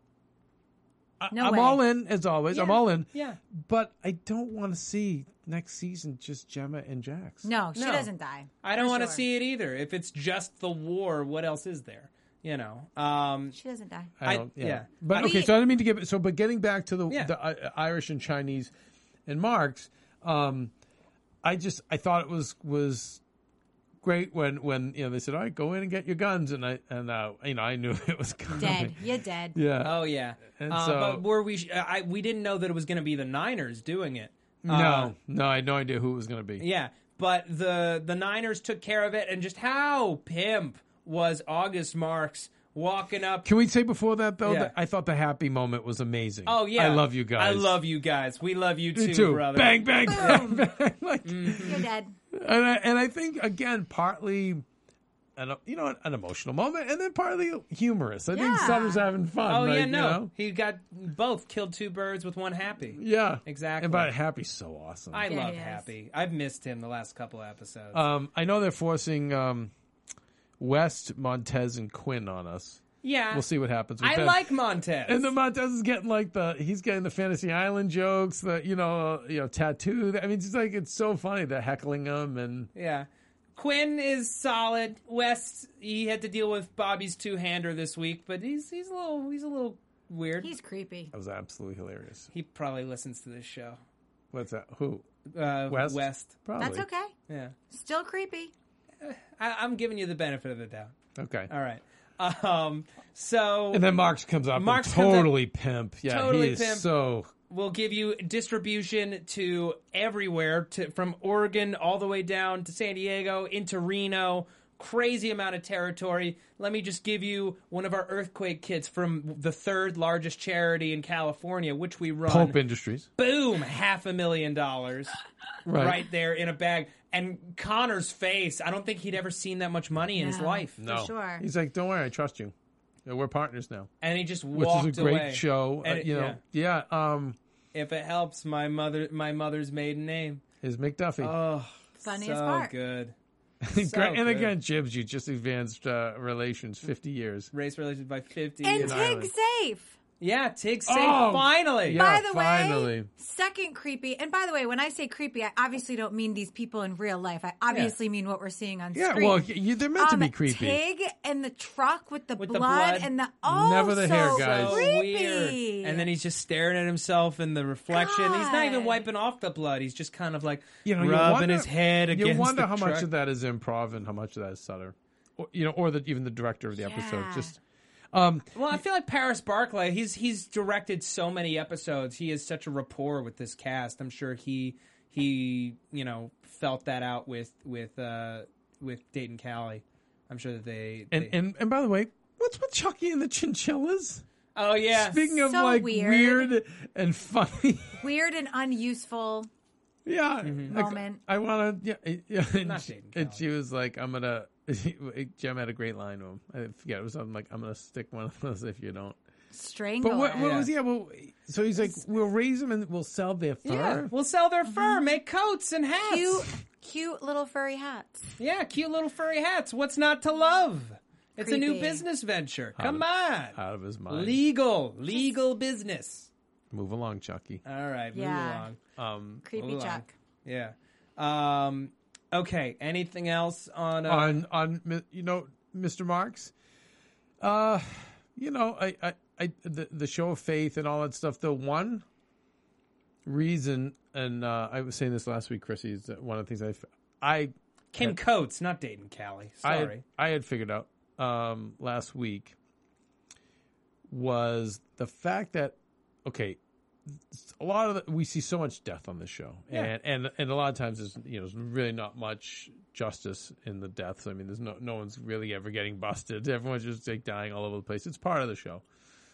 [SPEAKER 5] way.
[SPEAKER 6] all in, as always.
[SPEAKER 5] Yeah.
[SPEAKER 6] I'm all in.
[SPEAKER 4] Yeah.
[SPEAKER 6] But I don't want to see next season just Gemma and Jax.
[SPEAKER 5] No, she doesn't die.
[SPEAKER 4] I don't want to see it either. If it's just the war, what else is there?
[SPEAKER 5] She doesn't die.
[SPEAKER 6] But okay, so I didn't mean to give it. So, but getting back to the Irish and Chinese and Marks, I thought it was great when they said, all right, go in and get your guns, and I knew it was coming.
[SPEAKER 5] Dead. You're dead.
[SPEAKER 6] Yeah.
[SPEAKER 4] Oh yeah.
[SPEAKER 6] And so,
[SPEAKER 4] but were we didn't know that it was going to be the Niners doing it.
[SPEAKER 6] No, I had no idea who it was going to be.
[SPEAKER 4] Yeah, but the Niners took care of it, and just how pimp was August Marks walking up.
[SPEAKER 6] Can we say before that, though, that I thought the Happy moment was amazing.
[SPEAKER 4] Oh, yeah.
[SPEAKER 6] I love you guys.
[SPEAKER 4] I love you guys. We love you too, brother.
[SPEAKER 6] Bang, bang, bang, bang.
[SPEAKER 5] You're dead.
[SPEAKER 6] And I think, again, partly an emotional moment, and then partly humorous. I think Sun was having fun.
[SPEAKER 4] Oh,
[SPEAKER 6] like,
[SPEAKER 4] yeah, no. He got both, killed 2 birds with 1 Happy.
[SPEAKER 6] Yeah.
[SPEAKER 4] Exactly.
[SPEAKER 6] And but Happy's so awesome.
[SPEAKER 4] I love Happy. I've missed him the last couple of episodes.
[SPEAKER 6] I know they're forcing West, Montez, and Quinn on us.
[SPEAKER 4] Yeah.
[SPEAKER 6] We'll see what happens with
[SPEAKER 4] I
[SPEAKER 6] them.
[SPEAKER 4] like Montez.
[SPEAKER 6] And the Montez is getting he's getting the Fantasy Island jokes, tattoo. I mean, it's so funny, they're heckling him and.
[SPEAKER 4] Yeah. Quinn is solid. West, he had to deal with Bobby's two-hander this week, but he's a little weird.
[SPEAKER 5] He's creepy.
[SPEAKER 6] That was absolutely hilarious.
[SPEAKER 4] He probably listens to this show.
[SPEAKER 6] What's that? Who?
[SPEAKER 4] West.
[SPEAKER 6] Probably.
[SPEAKER 5] That's okay.
[SPEAKER 4] Yeah.
[SPEAKER 5] Still creepy.
[SPEAKER 4] I'm giving you the benefit of the doubt.
[SPEAKER 6] Okay.
[SPEAKER 4] All right. So
[SPEAKER 6] and then Marks comes up and totally pimp. Yeah,
[SPEAKER 4] totally
[SPEAKER 6] he is
[SPEAKER 4] pimp.
[SPEAKER 6] so.
[SPEAKER 4] We'll give you distribution to everywhere, from Oregon all the way down to San Diego, into Reno. Crazy amount of territory. Let me just give you one of our earthquake kits from the third largest charity in California, which we run.
[SPEAKER 6] Pope Industries.
[SPEAKER 4] Boom, $500,000 right there in a bag. And Connor's face, I don't think he'd ever seen that much money in his life.
[SPEAKER 6] No.
[SPEAKER 5] For sure.
[SPEAKER 6] He's like, don't worry, I trust you. We're partners now.
[SPEAKER 4] And he just walked away.
[SPEAKER 6] Which is a great show.
[SPEAKER 4] And
[SPEAKER 6] Yeah.
[SPEAKER 4] If it helps, my mother's maiden name
[SPEAKER 6] is McDuffie.
[SPEAKER 4] Oh,
[SPEAKER 5] funniest
[SPEAKER 4] so
[SPEAKER 5] part.
[SPEAKER 4] Good.
[SPEAKER 6] And again, Jibs, you just advanced relations 50 years.
[SPEAKER 4] Race relations by 50
[SPEAKER 5] And
[SPEAKER 4] years.
[SPEAKER 5] Tig's safe.
[SPEAKER 4] Yeah, Tig's safe finally.
[SPEAKER 6] Yeah,
[SPEAKER 5] by the
[SPEAKER 6] finally.
[SPEAKER 5] way, second creepy. And by the way, when I say creepy, I obviously don't mean these people in real life. I obviously mean what we're seeing on screen.
[SPEAKER 6] Yeah, well, they're meant to be creepy.
[SPEAKER 5] Tig and the truck with the blood and the
[SPEAKER 6] never the hair, guys.
[SPEAKER 4] So
[SPEAKER 5] creepy.
[SPEAKER 4] weird. And then he's just staring at himself in the reflection.
[SPEAKER 5] God.
[SPEAKER 4] He's not even wiping off the blood. He's just kind of like
[SPEAKER 6] rubbing
[SPEAKER 4] his head against the
[SPEAKER 6] You wonder how
[SPEAKER 4] truck.
[SPEAKER 6] much of that is improv and how much of that is Sutter, or even the director of the episode. Just.
[SPEAKER 4] Well, I feel like Paris Barclay. He's directed so many episodes. He has such a rapport with this cast. I'm sure he felt that out with Dayton Cali. I'm sure that they
[SPEAKER 6] and by the way, what's with Chucky and the chinchillas?
[SPEAKER 4] Oh yeah.
[SPEAKER 6] Speaking of
[SPEAKER 5] So
[SPEAKER 6] weird and funny,
[SPEAKER 5] weird and unuseful.
[SPEAKER 6] Yeah,
[SPEAKER 5] moment.
[SPEAKER 6] I want to. Yeah.
[SPEAKER 4] Not Dayton
[SPEAKER 6] And she was like, "I'm gonna." Jem had a great line to him. I forget. It was something like, "I'm gonna stick one of those if you don't."
[SPEAKER 5] Strangle.
[SPEAKER 6] But what was so he's like, "We'll raise them and we'll sell their fur."
[SPEAKER 4] Yeah, we'll sell their fur, make coats and hats.
[SPEAKER 5] Cute little furry hats.
[SPEAKER 4] Yeah, cute little furry hats. What's not to love? It's a new
[SPEAKER 5] Creepy.
[SPEAKER 4] business venture. Come on.
[SPEAKER 6] Out of his mind.
[SPEAKER 4] Legal business.
[SPEAKER 6] Move along, Chucky.
[SPEAKER 4] All right, move along.
[SPEAKER 5] Creepy
[SPEAKER 4] move
[SPEAKER 5] Chuck.
[SPEAKER 4] Along. Yeah. Okay. Anything else on
[SPEAKER 6] Mr. Marks? The show of faith and all that stuff. The one reason, and I was saying this last week, Chrissy, is that one of the things
[SPEAKER 4] Kim Coates, not Dayton Cali. Sorry,
[SPEAKER 6] I had figured out last week was the fact that a lot of we see so much death on this show, and a lot of times there's really not much justice in the deaths. I mean, there's no one's really ever getting busted. Everyone's just dying all over the place. It's part of the show,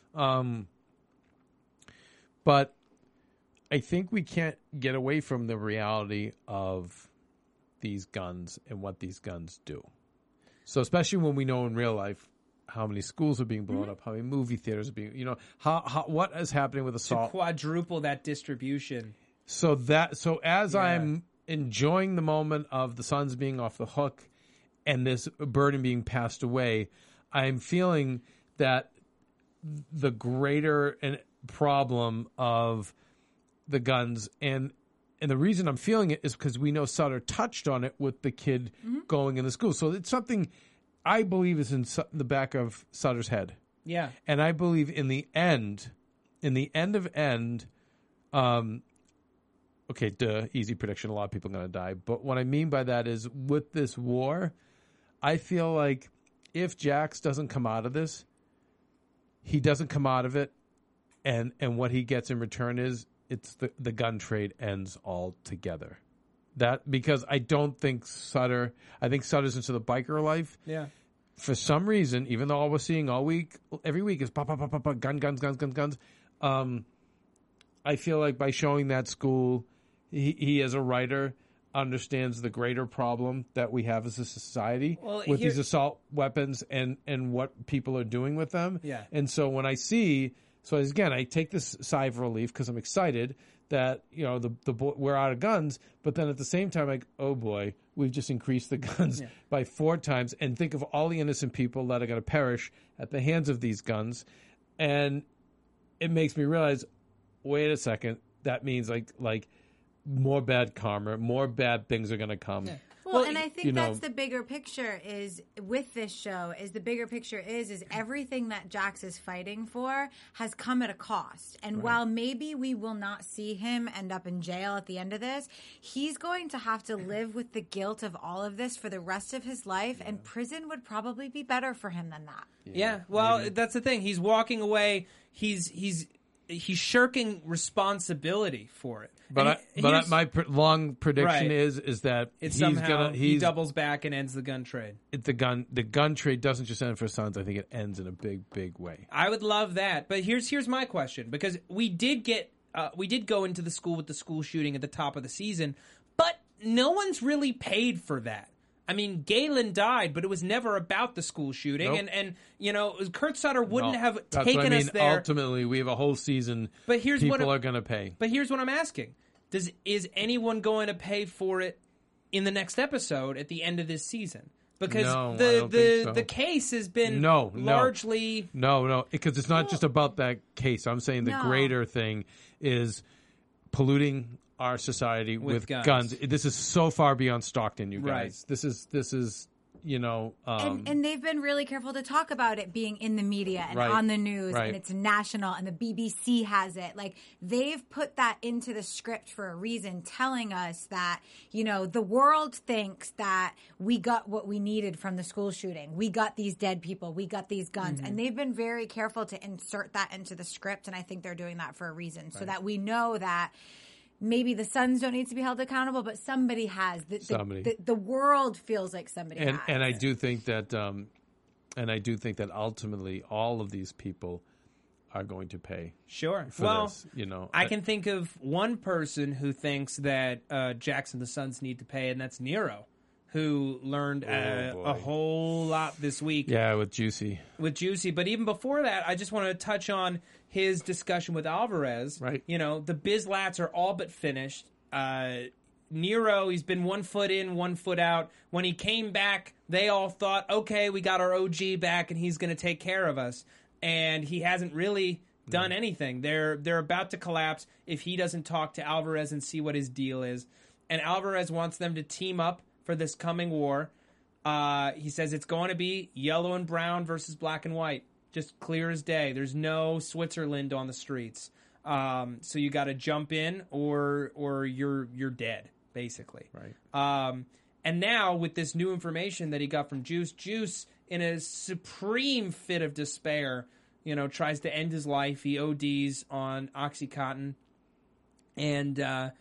[SPEAKER 6] but I think we can't get away from the reality of these guns and what these guns do. So especially when we know in real life how many schools are being blown up, how many movie theaters are being, what is happening with assault.
[SPEAKER 4] To quadruple that distribution. So
[SPEAKER 6] as I'm enjoying the moment of the Suns being off the hook and this burden being passed away, I'm feeling that the greater problem of the guns and the reason I'm feeling it is because we know Sutter touched on it with the kid going in the school. So it's something I believe is in the back of Sutter's head.
[SPEAKER 4] Yeah.
[SPEAKER 6] And I believe in the end, easy prediction, a lot of people are going to die. But what I mean by that is with this war, I feel like if Jax doesn't come out of this, he doesn't come out of it, and what he gets in return is it's the gun trade ends altogether. That because I don't think I think Sutter's into the biker life.
[SPEAKER 4] Yeah.
[SPEAKER 6] For some reason, even though all we're seeing every week is pop, pop, pop, pop, pop, guns. I feel like by showing that school, he as a writer understands the greater problem that we have as a society with these assault weapons and what people are doing with them.
[SPEAKER 4] Yeah.
[SPEAKER 6] And so when I see, I take this sigh of relief because I'm excited that we're out of guns, but then at the same time, like, oh boy, we've just increased the guns by 4 times, and think of all the innocent people that are going to perish at the hands of these guns. And it makes me realize, wait a second, that means like more bad karma, more bad things are going to come.
[SPEAKER 5] Yeah. Well, and I think that's the bigger picture is with this show is the bigger picture is everything that Jax is fighting for has come at a cost. And while maybe we will not see him end up in jail at the end of this, he's going to have to live with the guilt of all of this for the rest of his life. And prison would probably be better for him than that.
[SPEAKER 4] Yeah. Well, that's the thing. He's walking away. He's shirking responsibility for it.
[SPEAKER 6] But my long prediction is that
[SPEAKER 4] he doubles back and ends the gun trade.
[SPEAKER 6] The gun trade doesn't just end for Sons. I think it ends in a big way.
[SPEAKER 4] I would love that. But here's my question, because we did go into the school with the school shooting at the top of the season, but no one's really paid for that. I mean, Galen died, but it was never about the school shooting.
[SPEAKER 6] Nope.
[SPEAKER 4] And Kurt Sutter wouldn't have taken us there.
[SPEAKER 6] Ultimately, we have a whole season. But people are going to pay.
[SPEAKER 4] But here's what I'm asking. Is anyone going to pay for it in the next episode at the end of this season? Because the case has been largely...
[SPEAKER 6] No, because it's not just about that case. I'm saying the greater thing is polluting our society with guns. This is so far beyond Stockton, you guys. Right. This is
[SPEAKER 5] and they've been really careful to talk about it being in the media and on the news, and it's national, and the BBC has it. Like, they've put that into the script for a reason, telling us that, the world thinks that we got what we needed from the school shooting. We got these dead people. We got these guns. And they've been very careful to insert that into the script, and I think they're doing that for a reason, so that we know that maybe the Sons don't need to be held accountable, but somebody has. The world feels like somebody has.
[SPEAKER 6] And I do think that, ultimately all of these people are going to pay.
[SPEAKER 4] Sure.
[SPEAKER 6] For this,
[SPEAKER 4] I can think of one person who thinks that Jax and the Sons need to pay, and that's Nero, who learned a whole lot this week.
[SPEAKER 6] Yeah, with Juicy.
[SPEAKER 4] But even before that, I just want to touch on his discussion with Alvarez.
[SPEAKER 6] Right.
[SPEAKER 4] The Bizlats are all but finished. Nero, he's been 1 foot in, 1 foot out. When he came back, they all thought, okay, we got our OG back and he's going to take care of us. And he hasn't really done anything. They're about to collapse if he doesn't talk to Alvarez and see what his deal is. And Alvarez wants them to team up for this coming war. He says it's going to be yellow and brown versus black and white. Just clear as day. There's no Switzerland on the streets. So you got to jump in or you're dead, basically.
[SPEAKER 6] Right.
[SPEAKER 4] And now with this new information that he got from Juice in a supreme fit of despair, tries to end his life. He ODs on OxyContin. And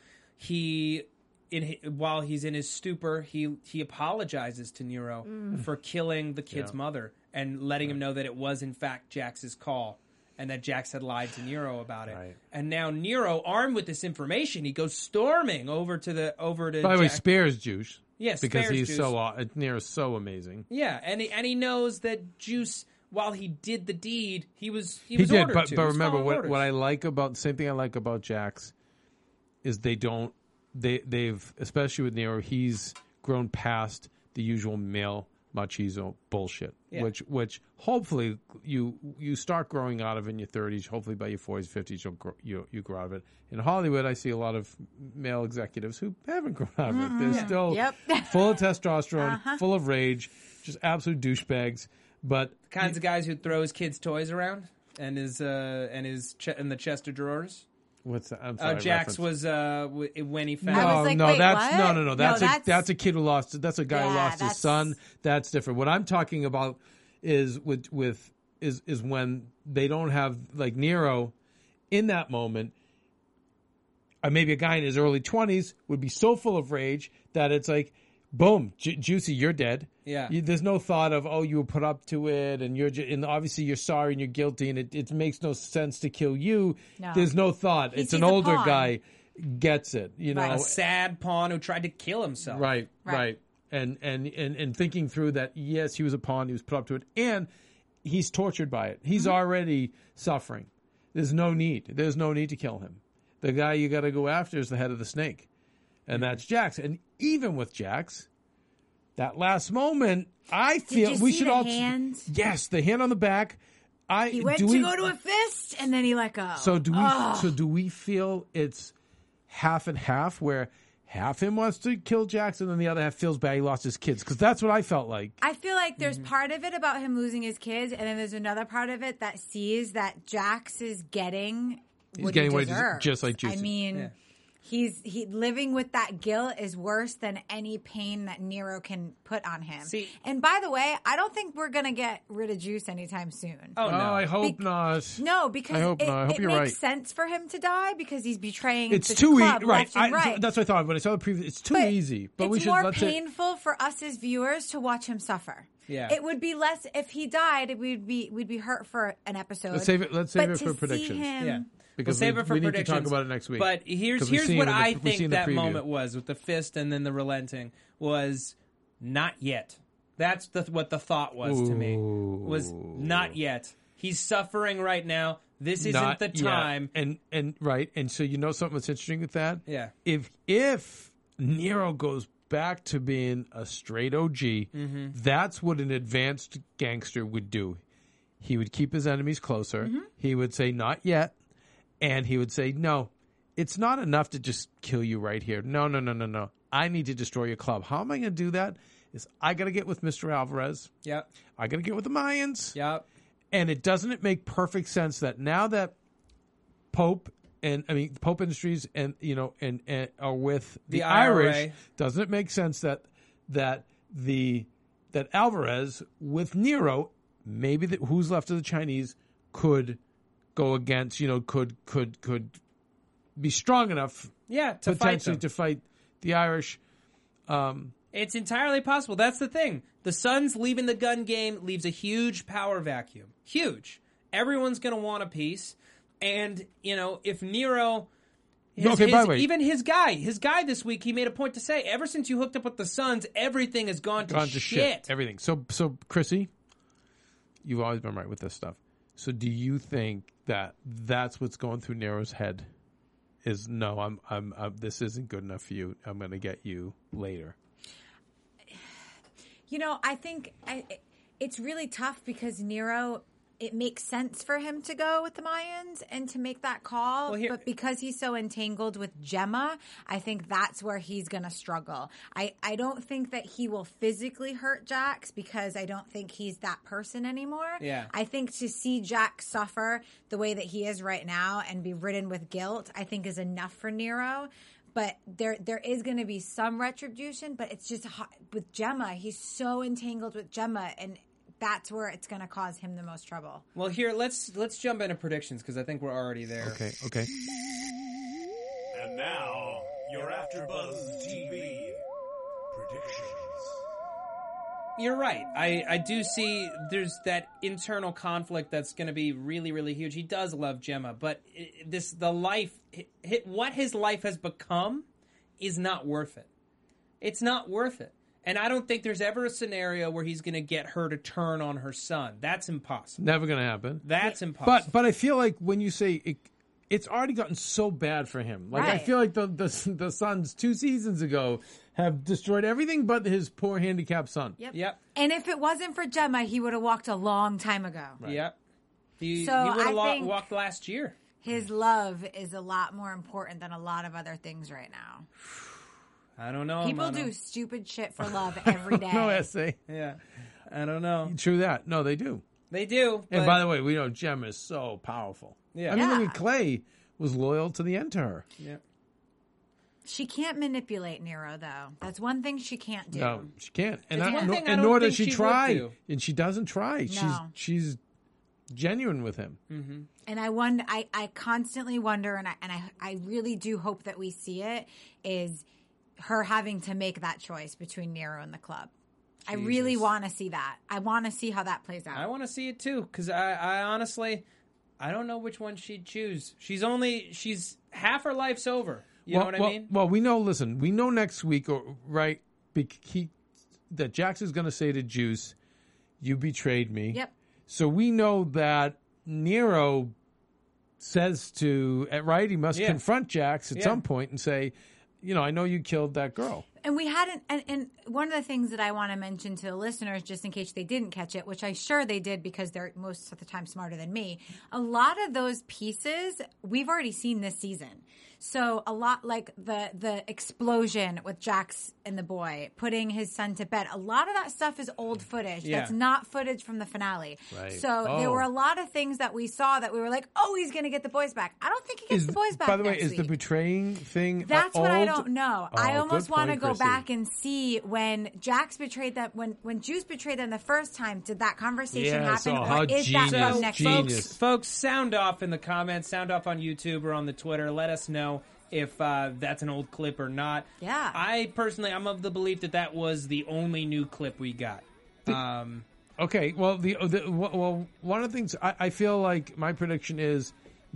[SPEAKER 4] while he's in his stupor, he apologizes to Nero for killing the kid's mother and letting him know that it was in fact Jax's call and that Jax had lied to Nero about it. Right. And now Nero, armed with this information, he goes storming over to
[SPEAKER 6] By the way, spares Juice.
[SPEAKER 4] Yes,
[SPEAKER 6] because he's Nero's so amazing.
[SPEAKER 4] Yeah, and he knows that Juice, while he did the deed, he was
[SPEAKER 6] did,
[SPEAKER 4] ordered
[SPEAKER 6] but,
[SPEAKER 4] to.
[SPEAKER 6] But remember what I like about the same thing I like about Jax is they've especially with Nero, he's grown past the usual male machismo bullshit, which hopefully you start growing out of in your 30s. Hopefully by your 40s, 50s, you grow out of it. In Hollywood, I see a lot of male executives who haven't grown out of it. They're still full of testosterone, full of rage, just absolute douchebags. But
[SPEAKER 4] the kinds of guys who throw his kids' toys around and in the chest of drawers.
[SPEAKER 6] What's that? I'm sorry,
[SPEAKER 4] Jax
[SPEAKER 6] reference.
[SPEAKER 4] was when he found.
[SPEAKER 6] That's a kid who lost. That's a guy who lost his son. That's different. What I'm talking about is is when they don't have, like, Nero in that moment. Maybe a guy in his early 20s would be so full of rage that it's like, boom, Juicy, you're dead.
[SPEAKER 4] Yeah.
[SPEAKER 6] There's no thought of, you were put up to it, and obviously you're sorry and you're guilty, and it makes no sense to kill you. No. There's no thought. It's an older guy gets it,
[SPEAKER 4] a sad pawn who tried to kill himself.
[SPEAKER 6] Right. And thinking through that, yes, he was a pawn, he was put up to it, and he's tortured by it. He's already suffering. There's no need to kill him. The guy you got to go after is the head of the snake, and that's Jax. And even with Jax, that last moment, I feel
[SPEAKER 5] Did you
[SPEAKER 6] we
[SPEAKER 5] see
[SPEAKER 6] should
[SPEAKER 5] the
[SPEAKER 6] all.
[SPEAKER 5] hand?
[SPEAKER 6] Yes, the hand on the back.
[SPEAKER 5] He went to go to a fist, and then he let go.
[SPEAKER 6] So do we? So do we feel it's half and half, where half him wants to kill Jackson, and the other half feels bad he lost his kids? Because that's what I felt like.
[SPEAKER 5] I feel like there's part of it about him losing his kids, and then there's another part of it that sees that Jax is getting what he deserves.
[SPEAKER 6] Just like Juicy.
[SPEAKER 5] I mean, he living with that guilt is worse than any pain that Nero can put on him.
[SPEAKER 4] See,
[SPEAKER 5] and by the way, I don't think we're gonna get rid of Juice anytime soon.
[SPEAKER 4] Oh no,
[SPEAKER 6] I hope not.
[SPEAKER 5] No, because
[SPEAKER 6] I hope not. I hope
[SPEAKER 5] it
[SPEAKER 6] you're
[SPEAKER 5] makes
[SPEAKER 6] right.
[SPEAKER 5] sense for him to die because he's betraying.
[SPEAKER 6] It's
[SPEAKER 5] this
[SPEAKER 6] too
[SPEAKER 5] club
[SPEAKER 6] easy, right?
[SPEAKER 5] left and right.
[SPEAKER 6] That's what I thought when I saw the preview. It's too easy, but we
[SPEAKER 5] it's
[SPEAKER 6] should.
[SPEAKER 5] more
[SPEAKER 6] Let's say,
[SPEAKER 5] painful for us as viewers to watch him suffer.
[SPEAKER 4] Yeah.
[SPEAKER 5] It would be less if he died. We'd be hurt for an episode.
[SPEAKER 6] let's save it. Let's save
[SPEAKER 5] But
[SPEAKER 6] it
[SPEAKER 5] to
[SPEAKER 6] for predictions.
[SPEAKER 5] See him,
[SPEAKER 4] yeah.
[SPEAKER 6] Because
[SPEAKER 4] we'll save it for
[SPEAKER 6] we need
[SPEAKER 4] predictions.
[SPEAKER 6] to talk about it next week.
[SPEAKER 4] But here's what I think that moment was with the fist and then the relenting was not yet. That's what the thought was to me. Was not yet. He's suffering right now. This isn't
[SPEAKER 6] Not
[SPEAKER 4] the time.
[SPEAKER 6] yet. And right. And so you know something that's interesting with that?
[SPEAKER 4] Yeah.
[SPEAKER 6] If Nero goes back to being a straight OG, that's what an advanced gangster would do. He would keep his enemies closer. He would say, not yet. And he would say, no, it's not enough to just kill you right here. No. I need to destroy your club. How am I going to do that? Is I got to get with Mr. Alvarez.
[SPEAKER 4] Yep.
[SPEAKER 6] I got to get with the Mayans.
[SPEAKER 4] Yep.
[SPEAKER 6] And doesn't it make perfect sense that now that Pope Industries and are with the Irish, doesn't it make sense that Alvarez with Nero, maybe who's left of the Chinese could go against, could be strong enough,
[SPEAKER 4] to
[SPEAKER 6] potentially
[SPEAKER 4] fight
[SPEAKER 6] to fight the Irish.
[SPEAKER 4] It's entirely possible. That's the thing. The Suns leaving the gun game leaves a huge power vacuum. Huge. Everyone's going to want a piece. And, if Nero... by the way,
[SPEAKER 6] even
[SPEAKER 4] his guy this week, he made a point to say, ever since you hooked up with the Suns, everything has gone to shit.
[SPEAKER 6] Everything. So Chrissy, you've always been right with this stuff. So do you think that's what's going through Nero's head? Is no, I'm this isn't good enough for you. I'm going to get you later.
[SPEAKER 5] I think it's really tough because Nero, it makes sense for him to go with the Mayans and to make that call. But because he's so entangled with Gemma, I think that's where he's going to struggle. I don't think that he will physically hurt Jax because I don't think he's that person anymore.
[SPEAKER 4] Yeah.
[SPEAKER 5] I think to see Jax suffer the way that he is right now and be ridden with guilt, I think is enough for Nero. But there is going to be some retribution, but it's just with Gemma. He's so entangled with Gemma, and that's where it's going to cause him the most trouble.
[SPEAKER 4] Well, here, let's jump into predictions because I think we're already there.
[SPEAKER 6] Okay.
[SPEAKER 1] And now, your AfterBuzz TV predictions.
[SPEAKER 4] You're right. I do see there's that internal conflict that's going to be really, really huge. He does love Gemma, but what his life has become is not worth it. It's not worth it. And I don't think there's ever a scenario where he's going to get her to turn on her son. That's impossible.
[SPEAKER 6] Never going to happen.
[SPEAKER 4] That's impossible.
[SPEAKER 6] But I feel like when you say it's already gotten so bad for him. Like, right. I feel like the Suns 2 seasons ago have destroyed everything but his poor handicapped son.
[SPEAKER 4] Yep.
[SPEAKER 5] And if it wasn't for Gemma, he would have walked a long time ago.
[SPEAKER 4] Right. Yep. He would have walked last year.
[SPEAKER 5] His love is a lot more important than a lot of other things right now.
[SPEAKER 4] I don't know.
[SPEAKER 5] People do stupid shit for love every day.
[SPEAKER 6] No essay.
[SPEAKER 4] Yeah. I don't know.
[SPEAKER 6] True that. No, they do.
[SPEAKER 4] They do.
[SPEAKER 6] And by the way, we know Gemma is so powerful.
[SPEAKER 4] Yeah.
[SPEAKER 6] I mean, look at Clay was loyal to the end to her.
[SPEAKER 4] Yeah.
[SPEAKER 5] She can't manipulate Nero, though. That's one thing she can't do.
[SPEAKER 6] No, she can't. And
[SPEAKER 4] nor
[SPEAKER 6] does she try. And she doesn't try.
[SPEAKER 5] No.
[SPEAKER 6] She's genuine with him.
[SPEAKER 4] Mm-hmm.
[SPEAKER 5] And I constantly wonder, and I really do hope that we see it, is her having to make that choice between Nero and the club. Jesus. I really want to see that. I want to see how that plays out.
[SPEAKER 4] I want to see it too, because I honestly, I don't know which one she'd choose. She's half her life's over. You know what I mean?
[SPEAKER 6] Well, we know next week, right? That Jax is going to say to Juice, "You betrayed me."
[SPEAKER 5] Yep.
[SPEAKER 6] So we know that Nero says to, right? He must confront Jax at some point and say, I know you killed that girl.
[SPEAKER 5] And we hadn't, and one of the things that I want to mention to the listeners, just in case they didn't catch it, which I'm sure they did because they're most of the time smarter than me, a lot of those pieces we've already seen this season. So a lot like the explosion with Jax and the boy putting his son to bed. A lot of that stuff is old footage. Yeah. That's not footage from the finale.
[SPEAKER 6] Right.
[SPEAKER 5] So there were a lot of things that we saw that we were like, oh, he's going to get the boys back. I don't think he gets the boys back.
[SPEAKER 6] By the way,
[SPEAKER 5] next
[SPEAKER 6] is
[SPEAKER 5] week.
[SPEAKER 6] the betraying thing
[SPEAKER 5] That's
[SPEAKER 6] old?
[SPEAKER 5] what I don't know.
[SPEAKER 6] Oh,
[SPEAKER 5] I almost want to go
[SPEAKER 6] Chrissy.
[SPEAKER 5] back and see when Jax betrayed them, when Juice betrayed them the first time. Did that conversation happen, or is that from next week?
[SPEAKER 4] Folks, sound off in the comments, sound off on YouTube or on the Twitter. Let us know if that's an old clip or not.
[SPEAKER 5] Yeah.
[SPEAKER 4] I'm of the belief that was the only new clip we got.
[SPEAKER 6] Okay, well, one of the things I feel like my prediction is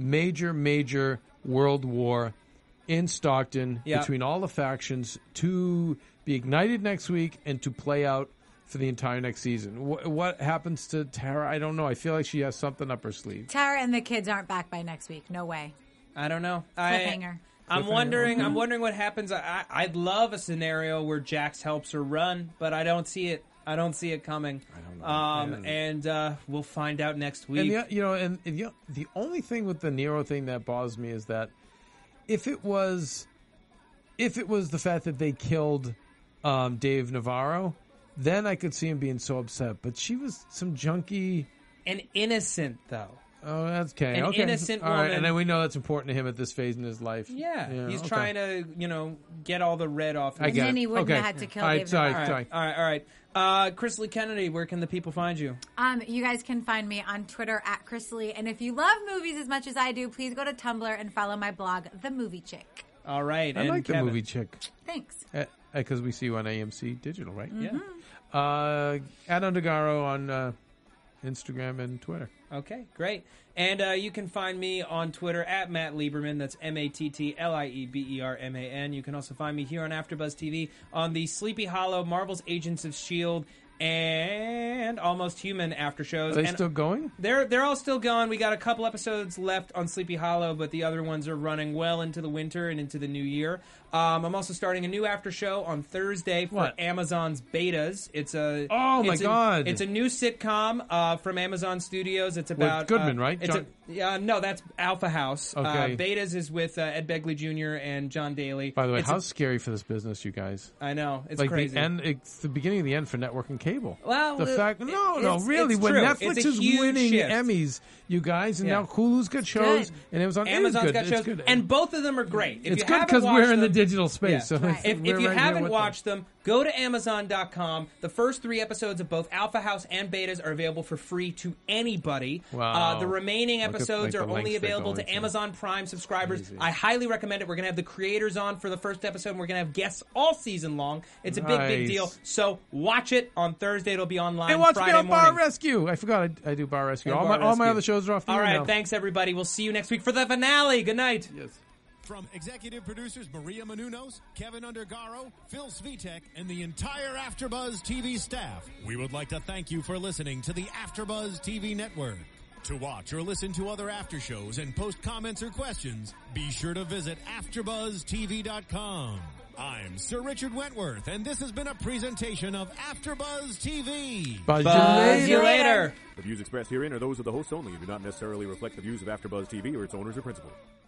[SPEAKER 6] major world war in Stockton between all the factions to be ignited next week and to play out for the entire next season. What happens to Tara? I don't know. I feel like she has something up her sleeve.
[SPEAKER 5] Tara and the kids aren't back by next week. No way.
[SPEAKER 4] I don't know.
[SPEAKER 5] Cliffhanger.
[SPEAKER 4] I'm wondering what happens. I'd love a scenario where Jax helps her run, but I don't see it. I don't see it coming.
[SPEAKER 6] I don't know.
[SPEAKER 4] And we'll find out next week.
[SPEAKER 6] And the only thing with the Nero thing that bothers me is that if it was the fact that they killed Dave Navarro, then I could see him being so upset. But she was some junkie.
[SPEAKER 4] And innocent, though.
[SPEAKER 6] Oh, that's okay.
[SPEAKER 4] An innocent woman.
[SPEAKER 6] All right, and then we know that's important to him at this phase in his life.
[SPEAKER 4] Yeah, he's trying to, get all the red off.
[SPEAKER 5] And then he wouldn't have had to kill Dave Navarro.
[SPEAKER 6] Sorry.
[SPEAKER 4] All right. Chrisley Kennedy, where can the people find you?
[SPEAKER 5] You guys can find me on Twitter at Chrisley. And if you love movies as much as I do, please go to Tumblr and follow my blog, The Movie Chick.
[SPEAKER 4] All right.
[SPEAKER 6] I like The Movie Chick.
[SPEAKER 5] Thanks.
[SPEAKER 6] Because we see you on AMC Digital, right?
[SPEAKER 4] Yeah.
[SPEAKER 6] At Undergaro on Instagram and Twitter.
[SPEAKER 4] Okay, great. And you can find me on Twitter at Matt Lieberman. That's MattLieberman. You can also find me here on AfterBuzz TV on the Sleepy Hollow, Marvel's Agents of S.H.I.E.L.D., and Almost Human after shows.
[SPEAKER 6] Are they still going?
[SPEAKER 4] They're all still going. We got a couple episodes left on Sleepy Hollow, but the other ones are running well into the winter and into the new year. I'm also starting a new after show on Thursday for Amazon's Betas. It's a
[SPEAKER 6] God!
[SPEAKER 4] It's a new sitcom from Amazon Studios. It's about
[SPEAKER 6] with Goodman, right?
[SPEAKER 4] No, that's Alpha House.
[SPEAKER 6] Okay.
[SPEAKER 4] Betas is with Ed Begley Jr. and John Daly.
[SPEAKER 6] By the way, how scary for this business, you guys?
[SPEAKER 4] I know, it's
[SPEAKER 6] like
[SPEAKER 4] crazy.
[SPEAKER 6] It's the beginning of the end for network and cable.
[SPEAKER 4] Well,
[SPEAKER 6] the fact, really,
[SPEAKER 4] it's
[SPEAKER 6] when
[SPEAKER 4] true.
[SPEAKER 6] Netflix
[SPEAKER 4] it's
[SPEAKER 6] is winning
[SPEAKER 4] shift.
[SPEAKER 6] Emmys, you guys, and now Hulu's got shows, and Amazon's
[SPEAKER 4] got shows, and both of them are great.
[SPEAKER 6] It's good because we're in the digital space. So
[SPEAKER 4] if you haven't watched them, go to Amazon.com. The first 3 episodes of both Alpha House and Betas are available for free to anybody.
[SPEAKER 6] Wow.
[SPEAKER 4] The remaining episodes are only available to Amazon Prime subscribers.
[SPEAKER 6] Crazy.
[SPEAKER 4] I highly recommend it. We're going to have the creators on for the first episode, and we're going to have guests all season long. It's a big deal. So watch it on Thursday. It'll be online
[SPEAKER 6] and watch
[SPEAKER 4] Friday
[SPEAKER 6] me on
[SPEAKER 4] morning.
[SPEAKER 6] Bar Rescue. I forgot I do Bar Rescue. All my other shows are off the
[SPEAKER 4] air
[SPEAKER 6] now.
[SPEAKER 4] All right, thanks, everybody. We'll see you next week for the finale. Good night.
[SPEAKER 6] Yes.
[SPEAKER 3] From executive producers Maria Menounos, Kevin Undergaro, Phil Svitek, and the entire AfterBuzz TV staff, we would like to thank you for listening to the AfterBuzz TV network. To watch or listen to other after shows and post comments or questions, be sure to visit AfterBuzzTV.com. I'm Sir Richard Wentworth, and this has been a presentation of AfterBuzz TV.
[SPEAKER 6] Buzz
[SPEAKER 4] you later.
[SPEAKER 1] The views expressed herein are those of the hosts only and do not necessarily reflect the views of AfterBuzz TV or its owners or principals.